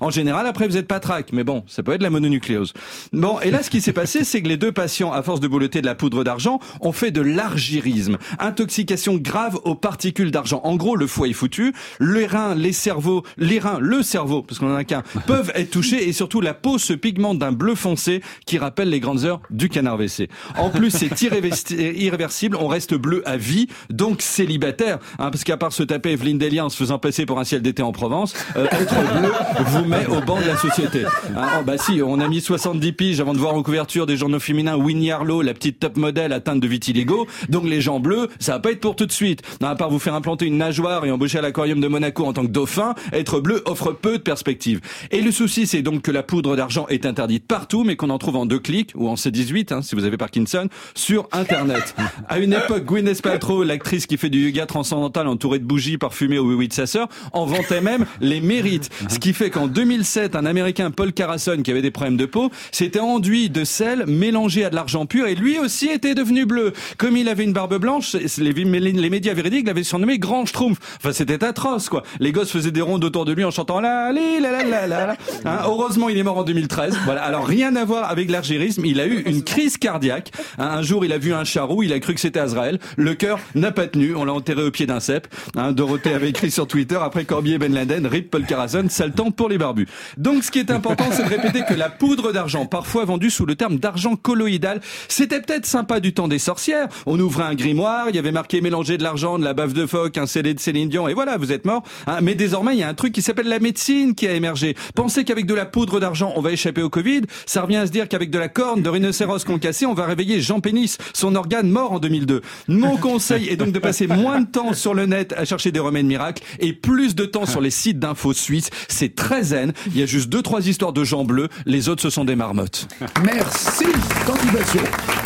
après vous êtes patraque. Mais bon, ça peut être la mononucléose. Bon, et là, ce qui s'est passé, c'est que les deux patients, à force de boulotter de la poudre d'argent, ont fait de l'argyrisme. Intoxication grave aux particules d'argent. En gros, le foie est foutu, les reins, les cerveaux, les reins, le cerveau, parce qu'on en a qu'un, peuvent être touchés, et surtout la peau se pigmente d'un bleu foncé qui rappelle les grandes heures du canard W C. En plus, c'est irréversible, on reste bleu à vie, donc célibataire, hein, parce qu'à part se taper Evelyne Delia en se faisant passer pour un ciel d'été en Provence, euh, être bleu vous met au banc de la société. Hein, oh, bah si, on a mis soixante-dix piges avant de voir en couverture des journaux féminins Winnie Harlow, la petite top modèle atteinte de vitiligo, donc les gens bleus, ça va pas être pour tout de suite. Non, à part vous faire implanter une nageoire et embaucher à l'aquarium de Monaco en tant que dauphin, être bleu offre peu de perspectives. Et le souci, c'est donc que la poudre d'argent est interdite partout, mais qu'on en trouve en deux clics, ou en C dix-huit, hein, si vous avez Parkinson, sur Internet. À une époque, Gwyneth Paltrow, l'actrice qui fait du yoga transcendantal entourée de bougies parfumées au oui-oui de sa sœur, en vantait même les mérites. Ce qui fait qu'en deux mille sept, un Américain, Paul Carasson, qui avait des problèmes de peau, s'était enduit de sel mélangé à de l'argent pur, et lui aussi était devenu bleu. Comme il avait une barbe blanche, les, les médias véridiques l'avaient surnommé Grand Schtroumpf. Enfin, c'était atroce, quoi. Les gosses faisaient des rondes autour de lui en chantant la la la la la la. Hein, heureusement, il est mort en deux mille treize. Voilà. Alors, rien à voir avec l'argyrisme. Il a eu une crise cardiaque. Hein, un jour, il a vu un charroux. Il a cru que c'était Azraël. Le cœur n'a pas tenu. On l'a enterré au pied d'un cep. Hein, Dorothée avait écrit sur Twitter, après Corbier et Ben Laden, rip Paul Carasson, sale temps pour les barbus. Donc, ce qui est important, c'est de répéter que la poudre d'argent, parfois vendue sous le terme d'argent colloïdal, c'était peut-être sympa du temps des sorcières. On ouvrait un grimoire, il y avait marqué mélanger de l'argent, de la baffe de phoque, un C D de Céline Dion, et voilà, vous êtes mort. Hein, mais désormais, il y a un truc qui s'appelle la médecine qui a émergé. Pensez qu'avec de la poudre d'argent, on va échapper au Covid. Ça revient à se dire qu'avec de la corne de rhinocéros concassé, on va réveiller Jean Pénis, son organe mort en deux mille deux. Mon conseil est donc de passer moins de temps sur le net à chercher des remèdes miracles et plus de temps sur les sites d'infos suisses. C'est très zen. Il y a juste deux, trois histoires de gens bleus. Les autres, ce sont des marmottes. Merci. Candidature.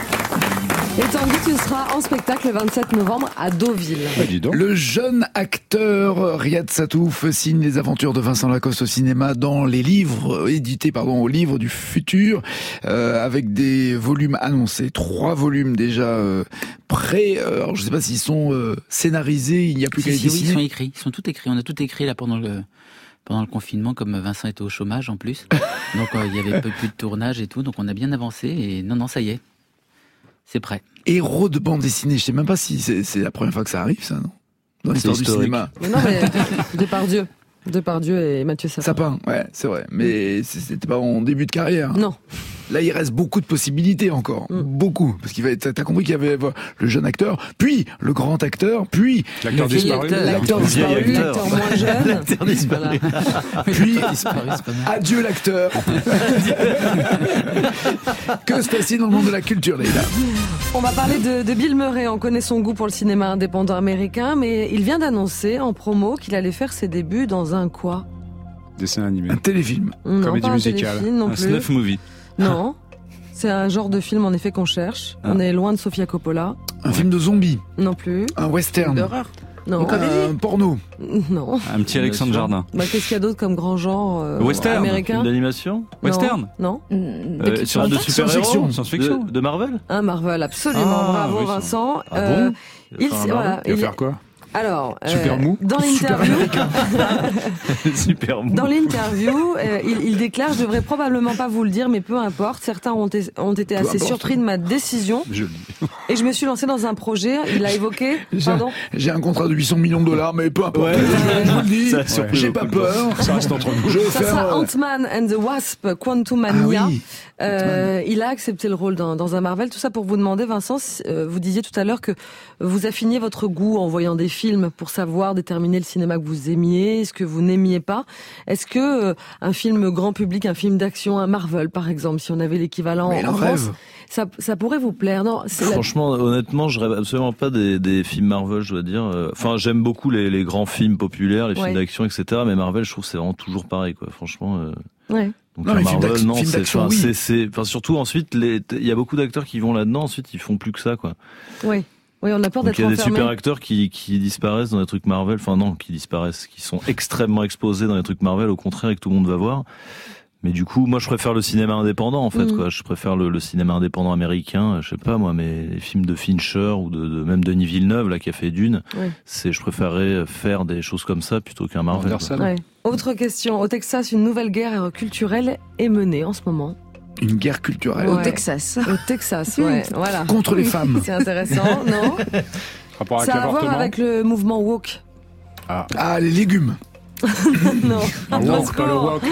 Et Tanguy, tu seras en spectacle le vingt-sept novembre à Deauville. Bah, dis donc. Le jeune acteur Riyad Satouf signe les aventures de Vincent Lacoste au cinéma dans les livres, édités pardon, au livre du futur, euh, avec des volumes annoncés, trois volumes déjà euh, prêts. Euh, alors je sais pas s'ils sont euh, scénarisés, il n'y a plus si, qu'à les si, dessiner. Oui, ils sont écrits, ils sont tout écrits. On a tout écrit là pendant le pendant le confinement, comme Vincent était au chômage en plus. Donc euh, il y avait peu plus de tournage et tout, donc on a bien avancé et non non ça y est. C'est prêt. Héros de bande dessinée, je sais même pas si c'est, c'est la première fois que ça arrive, ça, non? Dans l'histoire du cinéma. Mais non, mais Depardieu. Depardieu et Mathieu Sapin. Sapin, ouais, c'est vrai. Mais c'était pas en début de carrière. Non. Là, il reste beaucoup de possibilités encore. Mm. Beaucoup. Parce qu'il va être, t'as compris qu'il y avait le jeune acteur, puis le grand acteur, puis l'acteur disparu. L'acteur disparu, l'acteur moins jeune. L'acteur disparu. Puis, adieu l'acteur. Que se passe-t-il dans le monde de la culture, Leïla? On va parler de, de Bill Murray. On connaît son goût pour le cinéma indépendant américain, mais il vient d'annoncer en promo qu'il allait faire ses débuts dans un quoi? Dessin animé. Un téléfilm. Non, comédie pas musicale. Un, téléfilm non un plus. snuff movie. Non. C'est un genre de film en effet qu'on cherche. Ah. On est loin de Sofia Coppola. Un ouais. film de zombies. Non plus. Un western. D'horreur. Non. Un porno. Non. Un petit Alexandre Jardin. Bah, qu'est-ce qu'il y a d'autre comme grand genre euh, western. américain? Film d'animation. Western. Non. Euh, sur de super-héros. Science-fiction. De, de Marvel. Un Marvel, absolument. Ah, Bravo oui, Vincent. Ah euh, bon il, enfin, voilà, il va il faire quoi? Alors, super euh, mou. dans l'interview, super mou. Dans l'interview, euh, il, il déclare: je devrais probablement pas vous le dire, mais peu importe. Certains ont, t- ont été peu assez importe. surpris de ma décision. Je... Et je me suis lancé dans un projet. Il a évoqué. J'ai, pardon. J'ai un contrat de huit cents millions de dollars, mais peu importe. Ouais, je vous le dis. Ouais. J'ai pas peur. Ça reste entre nous. Je vais Ça faire, sera euh... Ant-Man and the Wasp: Quantumania. Ah oui. Euh, il a accepté le rôle dans, dans un Marvel. Tout ça pour vous demander, Vincent, euh, vous disiez tout à l'heure que vous affiniez votre goût en voyant des films pour savoir déterminer le cinéma que vous aimiez, ce que vous n'aimiez pas. Est-ce que euh, un film grand public, un film d'action, un Marvel par exemple, si on avait l'équivalent Mais en rêve. France, ça, ça pourrait vous plaire? Non, c'est Franchement, la... honnêtement, je rêve absolument pas des, des films Marvel, je dois dire. Enfin, j'aime beaucoup les, les grands films populaires, les films ouais. d'action, et cetera. Mais Marvel, je trouve que c'est vraiment toujours pareil, quoi. Franchement. Euh... Ouais. Donc non, un les Marvel, films non, films c'est, d'action, enfin, oui. c'est, c'est, enfin, surtout ensuite, il y a beaucoup d'acteurs qui vont là-dedans, ensuite ils font plus que ça, quoi. Oui. Oui, on a peur Donc d'être il y a des enfermé. super acteurs qui, qui disparaissent dans des trucs Marvel, enfin non, qui disparaissent, qui sont extrêmement exposés dans des trucs Marvel, au contraire, et que tout le monde va voir. Mais du coup, moi, je préfère le cinéma indépendant, en fait, Mm. quoi. Je préfère le, le cinéma indépendant américain. Je sais pas, moi, mais les films de Fincher ou de, de même Denis Villeneuve, là, qui a fait Dune. Ouais. C'est, je préférerais faire des choses comme ça plutôt qu'un Marvel. Ouais. Autre question. Au Texas, une nouvelle guerre culturelle est menée en ce moment. Une guerre culturelle. Ouais. Au Texas. Au Texas, ouais. Voilà. Contre les femmes. C'est intéressant, non? Rapport avec Ça a à voir l'avortement. avec le mouvement woke. Ah, ah les légumes. Non. Ah, woke, pas le woke.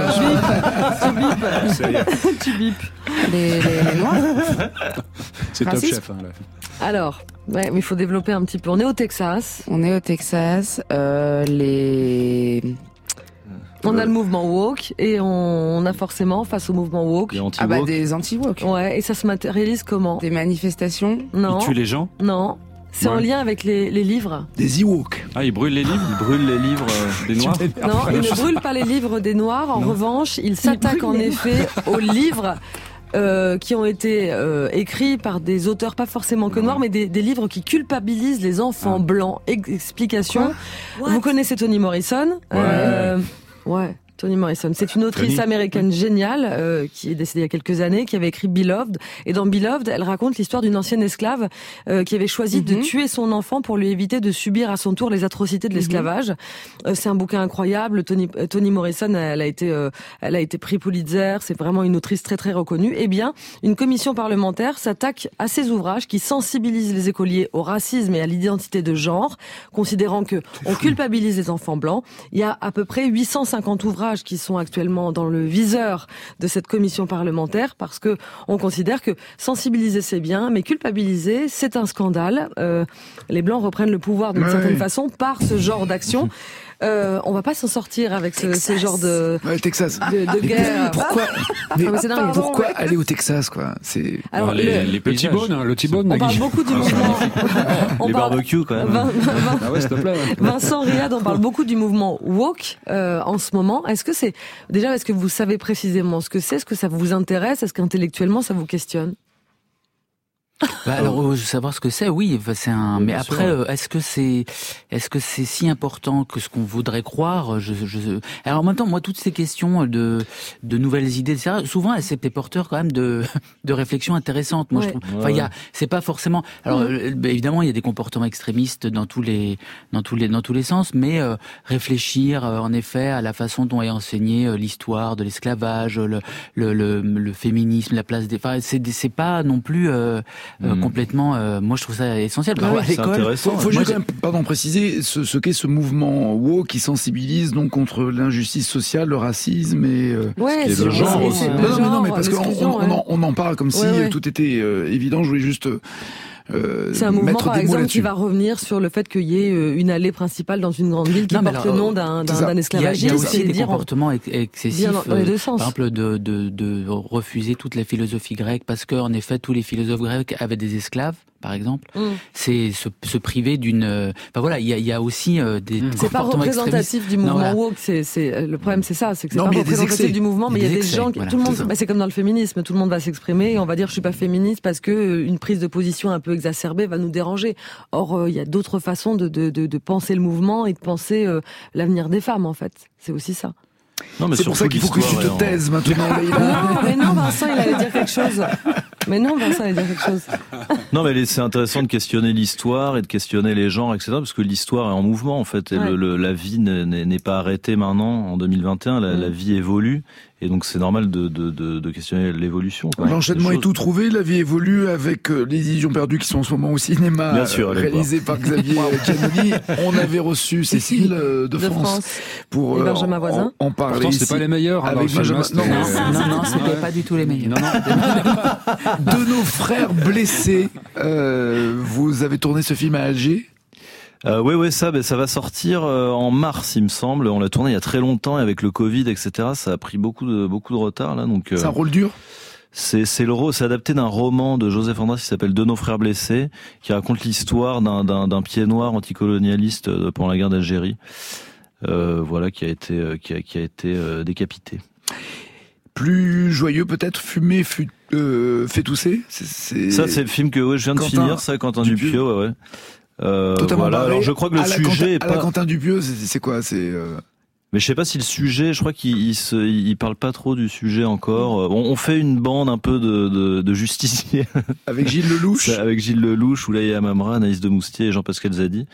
Tu bipes. Ça y est. Tu bipes. Les, les, les noirs. C'est Top Racisme. Chef. Hein, là. Alors, ouais, mais il faut développer un petit peu. On est au Texas. On est au Texas. Euh, les... On a le mouvement woke et on, on a forcément face au mouvement woke. Les anti-woke. Ah bah des anti-woke. Ouais, et ça se matérialise comment? Des manifestations. Non. Ils tuent les gens. Non. C'est Ouais. en lien avec les, les livres. Des Ewoks. Ah, ils brûlent les livres. Ils brûlent les livres euh, des Noirs. Non, ils ne brûlent pas les livres des Noirs. En revanche, ils s'attaquent en effet aux livres euh, qui ont été euh, écrits par des auteurs pas forcément que noirs, mais des, des livres qui culpabilisent les enfants blancs. Ex- Explication. Vous connaissez Toni Morrison? Ouais. Euh, ouais. Toni Morrison, c'est une autrice Toni. américaine géniale euh, qui est décédée il y a quelques années, qui avait écrit Beloved. Et dans Beloved, elle raconte l'histoire d'une ancienne esclave euh, qui avait choisi de Mhm. tuer son enfant pour lui éviter de subir à son tour les atrocités de l'esclavage. Euh, c'est un bouquin incroyable. Toni, euh, Toni Morrison, elle a été, euh, elle a été prix Pulitzer. C'est vraiment une autrice très très reconnue. Eh bien, une commission parlementaire s'attaque à ces ouvrages qui sensibilisent les écoliers au racisme et à l'identité de genre, considérant que on culpabilise les enfants blancs. Il y a à peu près huit cent cinquante ouvrages qui sont actuellement dans le viseur de cette commission parlementaire parce que on considère que sensibiliser c'est bien, mais culpabiliser c'est un scandale. Euh, les blancs reprennent le pouvoir d'une Ouais. certaine façon par ce genre d'action. Euh, on va pas s'en sortir avec ce, ce genre de, Ouais, Texas. de, de guerre. Pourquoi, mais Ah, mais c'est dingue. pourquoi aller au Texas, quoi? C'est. Alors, les, le- les Le paysages. T-bone, hein, le T-bone, on Nagui. parle beaucoup du mouvement. on Les parle- barbecues, quand même. Vin- Vin- Ah ouais, s'il te plaît. ouais. Vincent Riyad, on parle beaucoup du mouvement woke euh, en ce moment. Est-ce que c'est déjà, est-ce que vous savez précisément ce que c'est, est-ce que ça vous intéresse, est-ce qu'intellectuellement ça vous questionne? Bah alors, euh, savoir ce que c'est, oui, enfin, c'est un. Oui, mais bien après, sûr. euh, est-ce que c'est, est-ce que c'est si important que ce qu'on voudrait croire je, je... Alors en même temps, moi, toutes ces questions de de nouvelles idées, et cetera, souvent, elles c'est porteur quand même de de réflexions intéressantes. Moi, Ouais. je trouve. Enfin, il y a, c'est pas forcément. Alors, euh, bah, évidemment, il y a des comportements extrémistes dans tous les dans tous les dans tous les sens, mais euh, réfléchir, euh, en effet, à la façon dont est enseignée euh, l'histoire de l'esclavage, le le, le le féminisme, la place des. Enfin, c'est c'est pas non plus. Euh, Euh, Mm. complètement. Euh, moi, je trouve ça essentiel. Bah, Ouais, à C'est l'école, intéressant. Faut, faut Moi, juste quand même, pardon, préciser ce, ce qu'est ce mouvement woke qui sensibilise donc contre l'injustice sociale, le racisme et euh, Ouais, qui est c'est le genre c'est- aussi. c'est Non, le non, mais non, mais genre, parce qu'on l'exclusion, on, ouais. on en, on en parle comme si Ouais, ouais. tout était euh, évident. Je voulais juste euh, C'est un mouvement, mettre par des mots exemple, qui là-dessus. va revenir sur le fait qu'il y ait euh, une allée principale dans une grande ville qui Non, mais porte alors, le nom d'un c'est ça. d'un il y a, il y esclavagiste a aussi et des dire comportements ex- excessifs. bien dans, dans les deux euh, sens. Par exemple, de, de, de refuser toute la philosophie grecque parce que, en effet, tous les philosophes grecs avaient des esclaves, par exemple. Mm. C'est se, se priver d'une. euh, Enfin voilà, il y a, il y a aussi euh, des C'est pas comportements représentatif extrémistes. du Non, mouvement voilà. woke. C'est, c'est le problème, c'est ça, c'est que c'est Non, pas mais il y a des représentatif excès. du mouvement, mais il y a des, excès, gens qui, voilà, tout le monde, c'est ça. bah, c'est comme dans le féminisme, tout le monde va s'exprimer et on va dire je suis pas féministe parce que euh, une prise de position un peu exacerbée va nous déranger. Or, euh, il y a d'autres façons de, de, de, de penser le mouvement et de penser euh, l'avenir des femmes en fait. C'est aussi ça. Non, mais C'est pour ça surtout qu'il faut que tu l'histoire te est en- taises maintenant, Leïla. Non, mais non, Vincent, il allait dire quelque chose. Mais non, Vincent allait dire quelque chose. Non, mais c'est intéressant de questionner l'histoire et de questionner les genres, et cetera, parce que l'histoire est en mouvement, en fait. Et Ouais. le, le- la vie n'est, n'est pas arrêtée maintenant, en deux mille vingt et un. La, Mm. la vie évolue. Et donc, c'est normal de, de, de, de questionner l'évolution. quoi. L'enchaînement Des est choses. tout trouvé, la vie évolue avec euh, Les Illusions perdues qui sont en ce moment au cinéma, Bien sûr, euh, allez réalisé par Xavier Giannoli. On avait reçu Cécile euh, de, De France, France. pour Et euh, Benjamin en, Voisin. en parler Pourtant, ici. c'était pas les meilleurs. hein, dans Avec le film, Benjamin- c'était- non, Non, non, c'était Ouais. pas du tout les meilleurs. Non, non. De nos frères blessés, euh, vous avez tourné ce film à Alger. Euh, ouais, ouais, ça, ben, ça va sortir euh, en mars, il me semble. On l'a tourné il y a très longtemps et avec le Covid, et cetera. Ça a pris beaucoup de beaucoup de retard là. Donc, euh, C'est un rôle dur. C'est c'est le ro- c'est adapté d'un roman de Joseph Andrés qui s'appelle De nos frères blessés, qui raconte l'histoire d'un d'un d'un pied noir anticolonialiste euh, pendant la guerre d'Algérie. Euh, voilà, qui a été euh, qui a qui a été euh, décapité. Plus joyeux peut-être, Fumé fut, euh, fait tousser. C'est, c'est... Ça, c'est le film que ouais, je viens de Quentin finir, ça, Quentin Dupieux. Dupieux, ouais, ouais. Euh, Totalement voilà. barré. Alors, je crois que le à la sujet Quentin, est à la pas. Quentin Dupieux, c'est, c'est quoi? C'est euh... Mais je sais pas si le sujet, je crois qu'il il se, il parle pas trop du sujet encore. On, on fait une bande un peu de, de, de justiciers. Avec Gilles Lelouch. Avec Gilles Lelouch, Oulaya Mamra, Anaïs de Moustier et Jean-Pascal Zadi.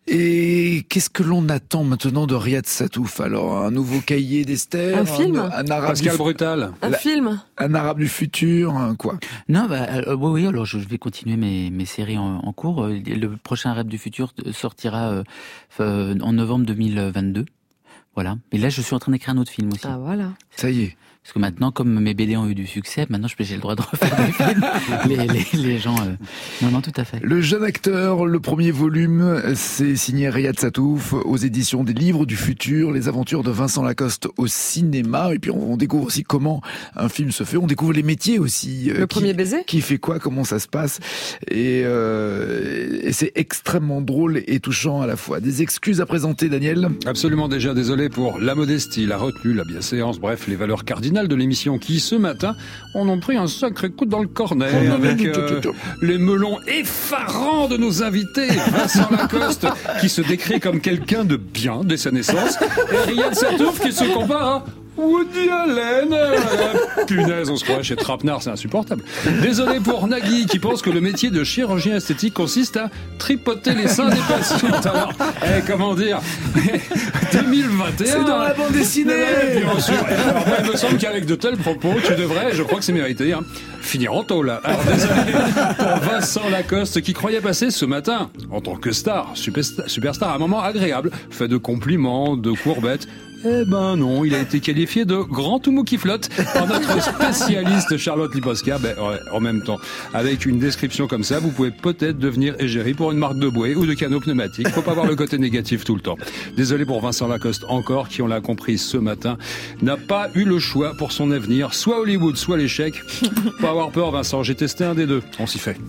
Et qu'est-ce que l'on attend maintenant de Riyad Sattouf? Alors, un nouveau cahier d'Esther, un film, un, un arabe Pascal du, Brutal, un la, film, un arabe du futur, un quoi? Non, bah euh, oui, oui. Alors je vais continuer mes, mes séries en, en cours. Le prochain Arabe du futur sortira euh, en novembre deux mille vingt-deux. Voilà. Et là, je suis en train d'écrire un autre film aussi. Ah voilà. Ça y est. Parce que maintenant, comme mes B D ont eu du succès, maintenant j'ai le droit de refaire des films. les, les, les gens... Euh... Non, non, tout à fait. Le jeune acteur, le premier volume, c'est signé Riyad Sattouf aux éditions des Livres du Futur, les aventures de Vincent Lacoste au cinéma. Et puis on, on découvre aussi comment un film se fait. On découvre les métiers aussi. Le euh, premier qui, baiser. Qui fait quoi, comment ça se passe. Et, euh, et c'est extrêmement drôle et touchant à la fois. Des excuses à présenter, Daniel? Absolument, déjà désolé pour la modestie, la retenue, la bienséance, bref, les valeurs cardinales de l'émission qui, ce matin, en ont pris un sacré coup dans le cornet avec euh, les melons effarants de nos invités. Vincent Lacoste, qui se décrit comme quelqu'un de bien dès sa naissance, et Riyad Sattouf, qui se compare à Woody Allen. euh, Punaise, on se croit chez Trapenard, c'est insupportable. Désolé pour Nagui, qui pense que le métier de chirurgien esthétique consiste à tripoter les seins des patientes. Alors, eh, comment dire, deux mille vingt et un. C'est dans la bande dessinée. Bien sûr. Alors, moi, il me semble qu'avec de tels propos, tu devrais, je crois que c'est mérité, hein, finir en tôle. Alors, désolé pour Vincent Lacoste, qui croyait passer ce matin, en tant que star, superstar, superstar, un moment agréable, fait de compliments, de courbettes. Eh ben non, il a été qualifié de grand toumou qui flotte par notre spécialiste Charlotte Liposca. Ben ouais, en même temps, avec une description comme ça, vous pouvez peut-être devenir égérie pour une marque de bouée ou de canot pneumatique. Faut pas voir le côté négatif tout le temps. Désolé pour Vincent Lacoste encore, qui on l'a compris ce matin, n'a pas eu le choix pour son avenir, soit Hollywood, soit l'échec. Pas avoir peur, Vincent, j'ai testé un des deux. On s'y fait.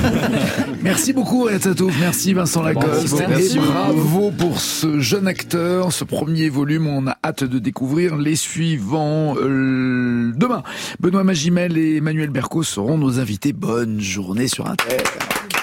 Merci beaucoup, Riyad Sattouf. Merci, Vincent Lacoste. Merci. Et bravo pour ce jeune acteur, ce premier volume. On a hâte de découvrir les suivants euh, demain. Benoît Magimel et Emmanuel Berco seront nos invités. Bonne journée sur Inter.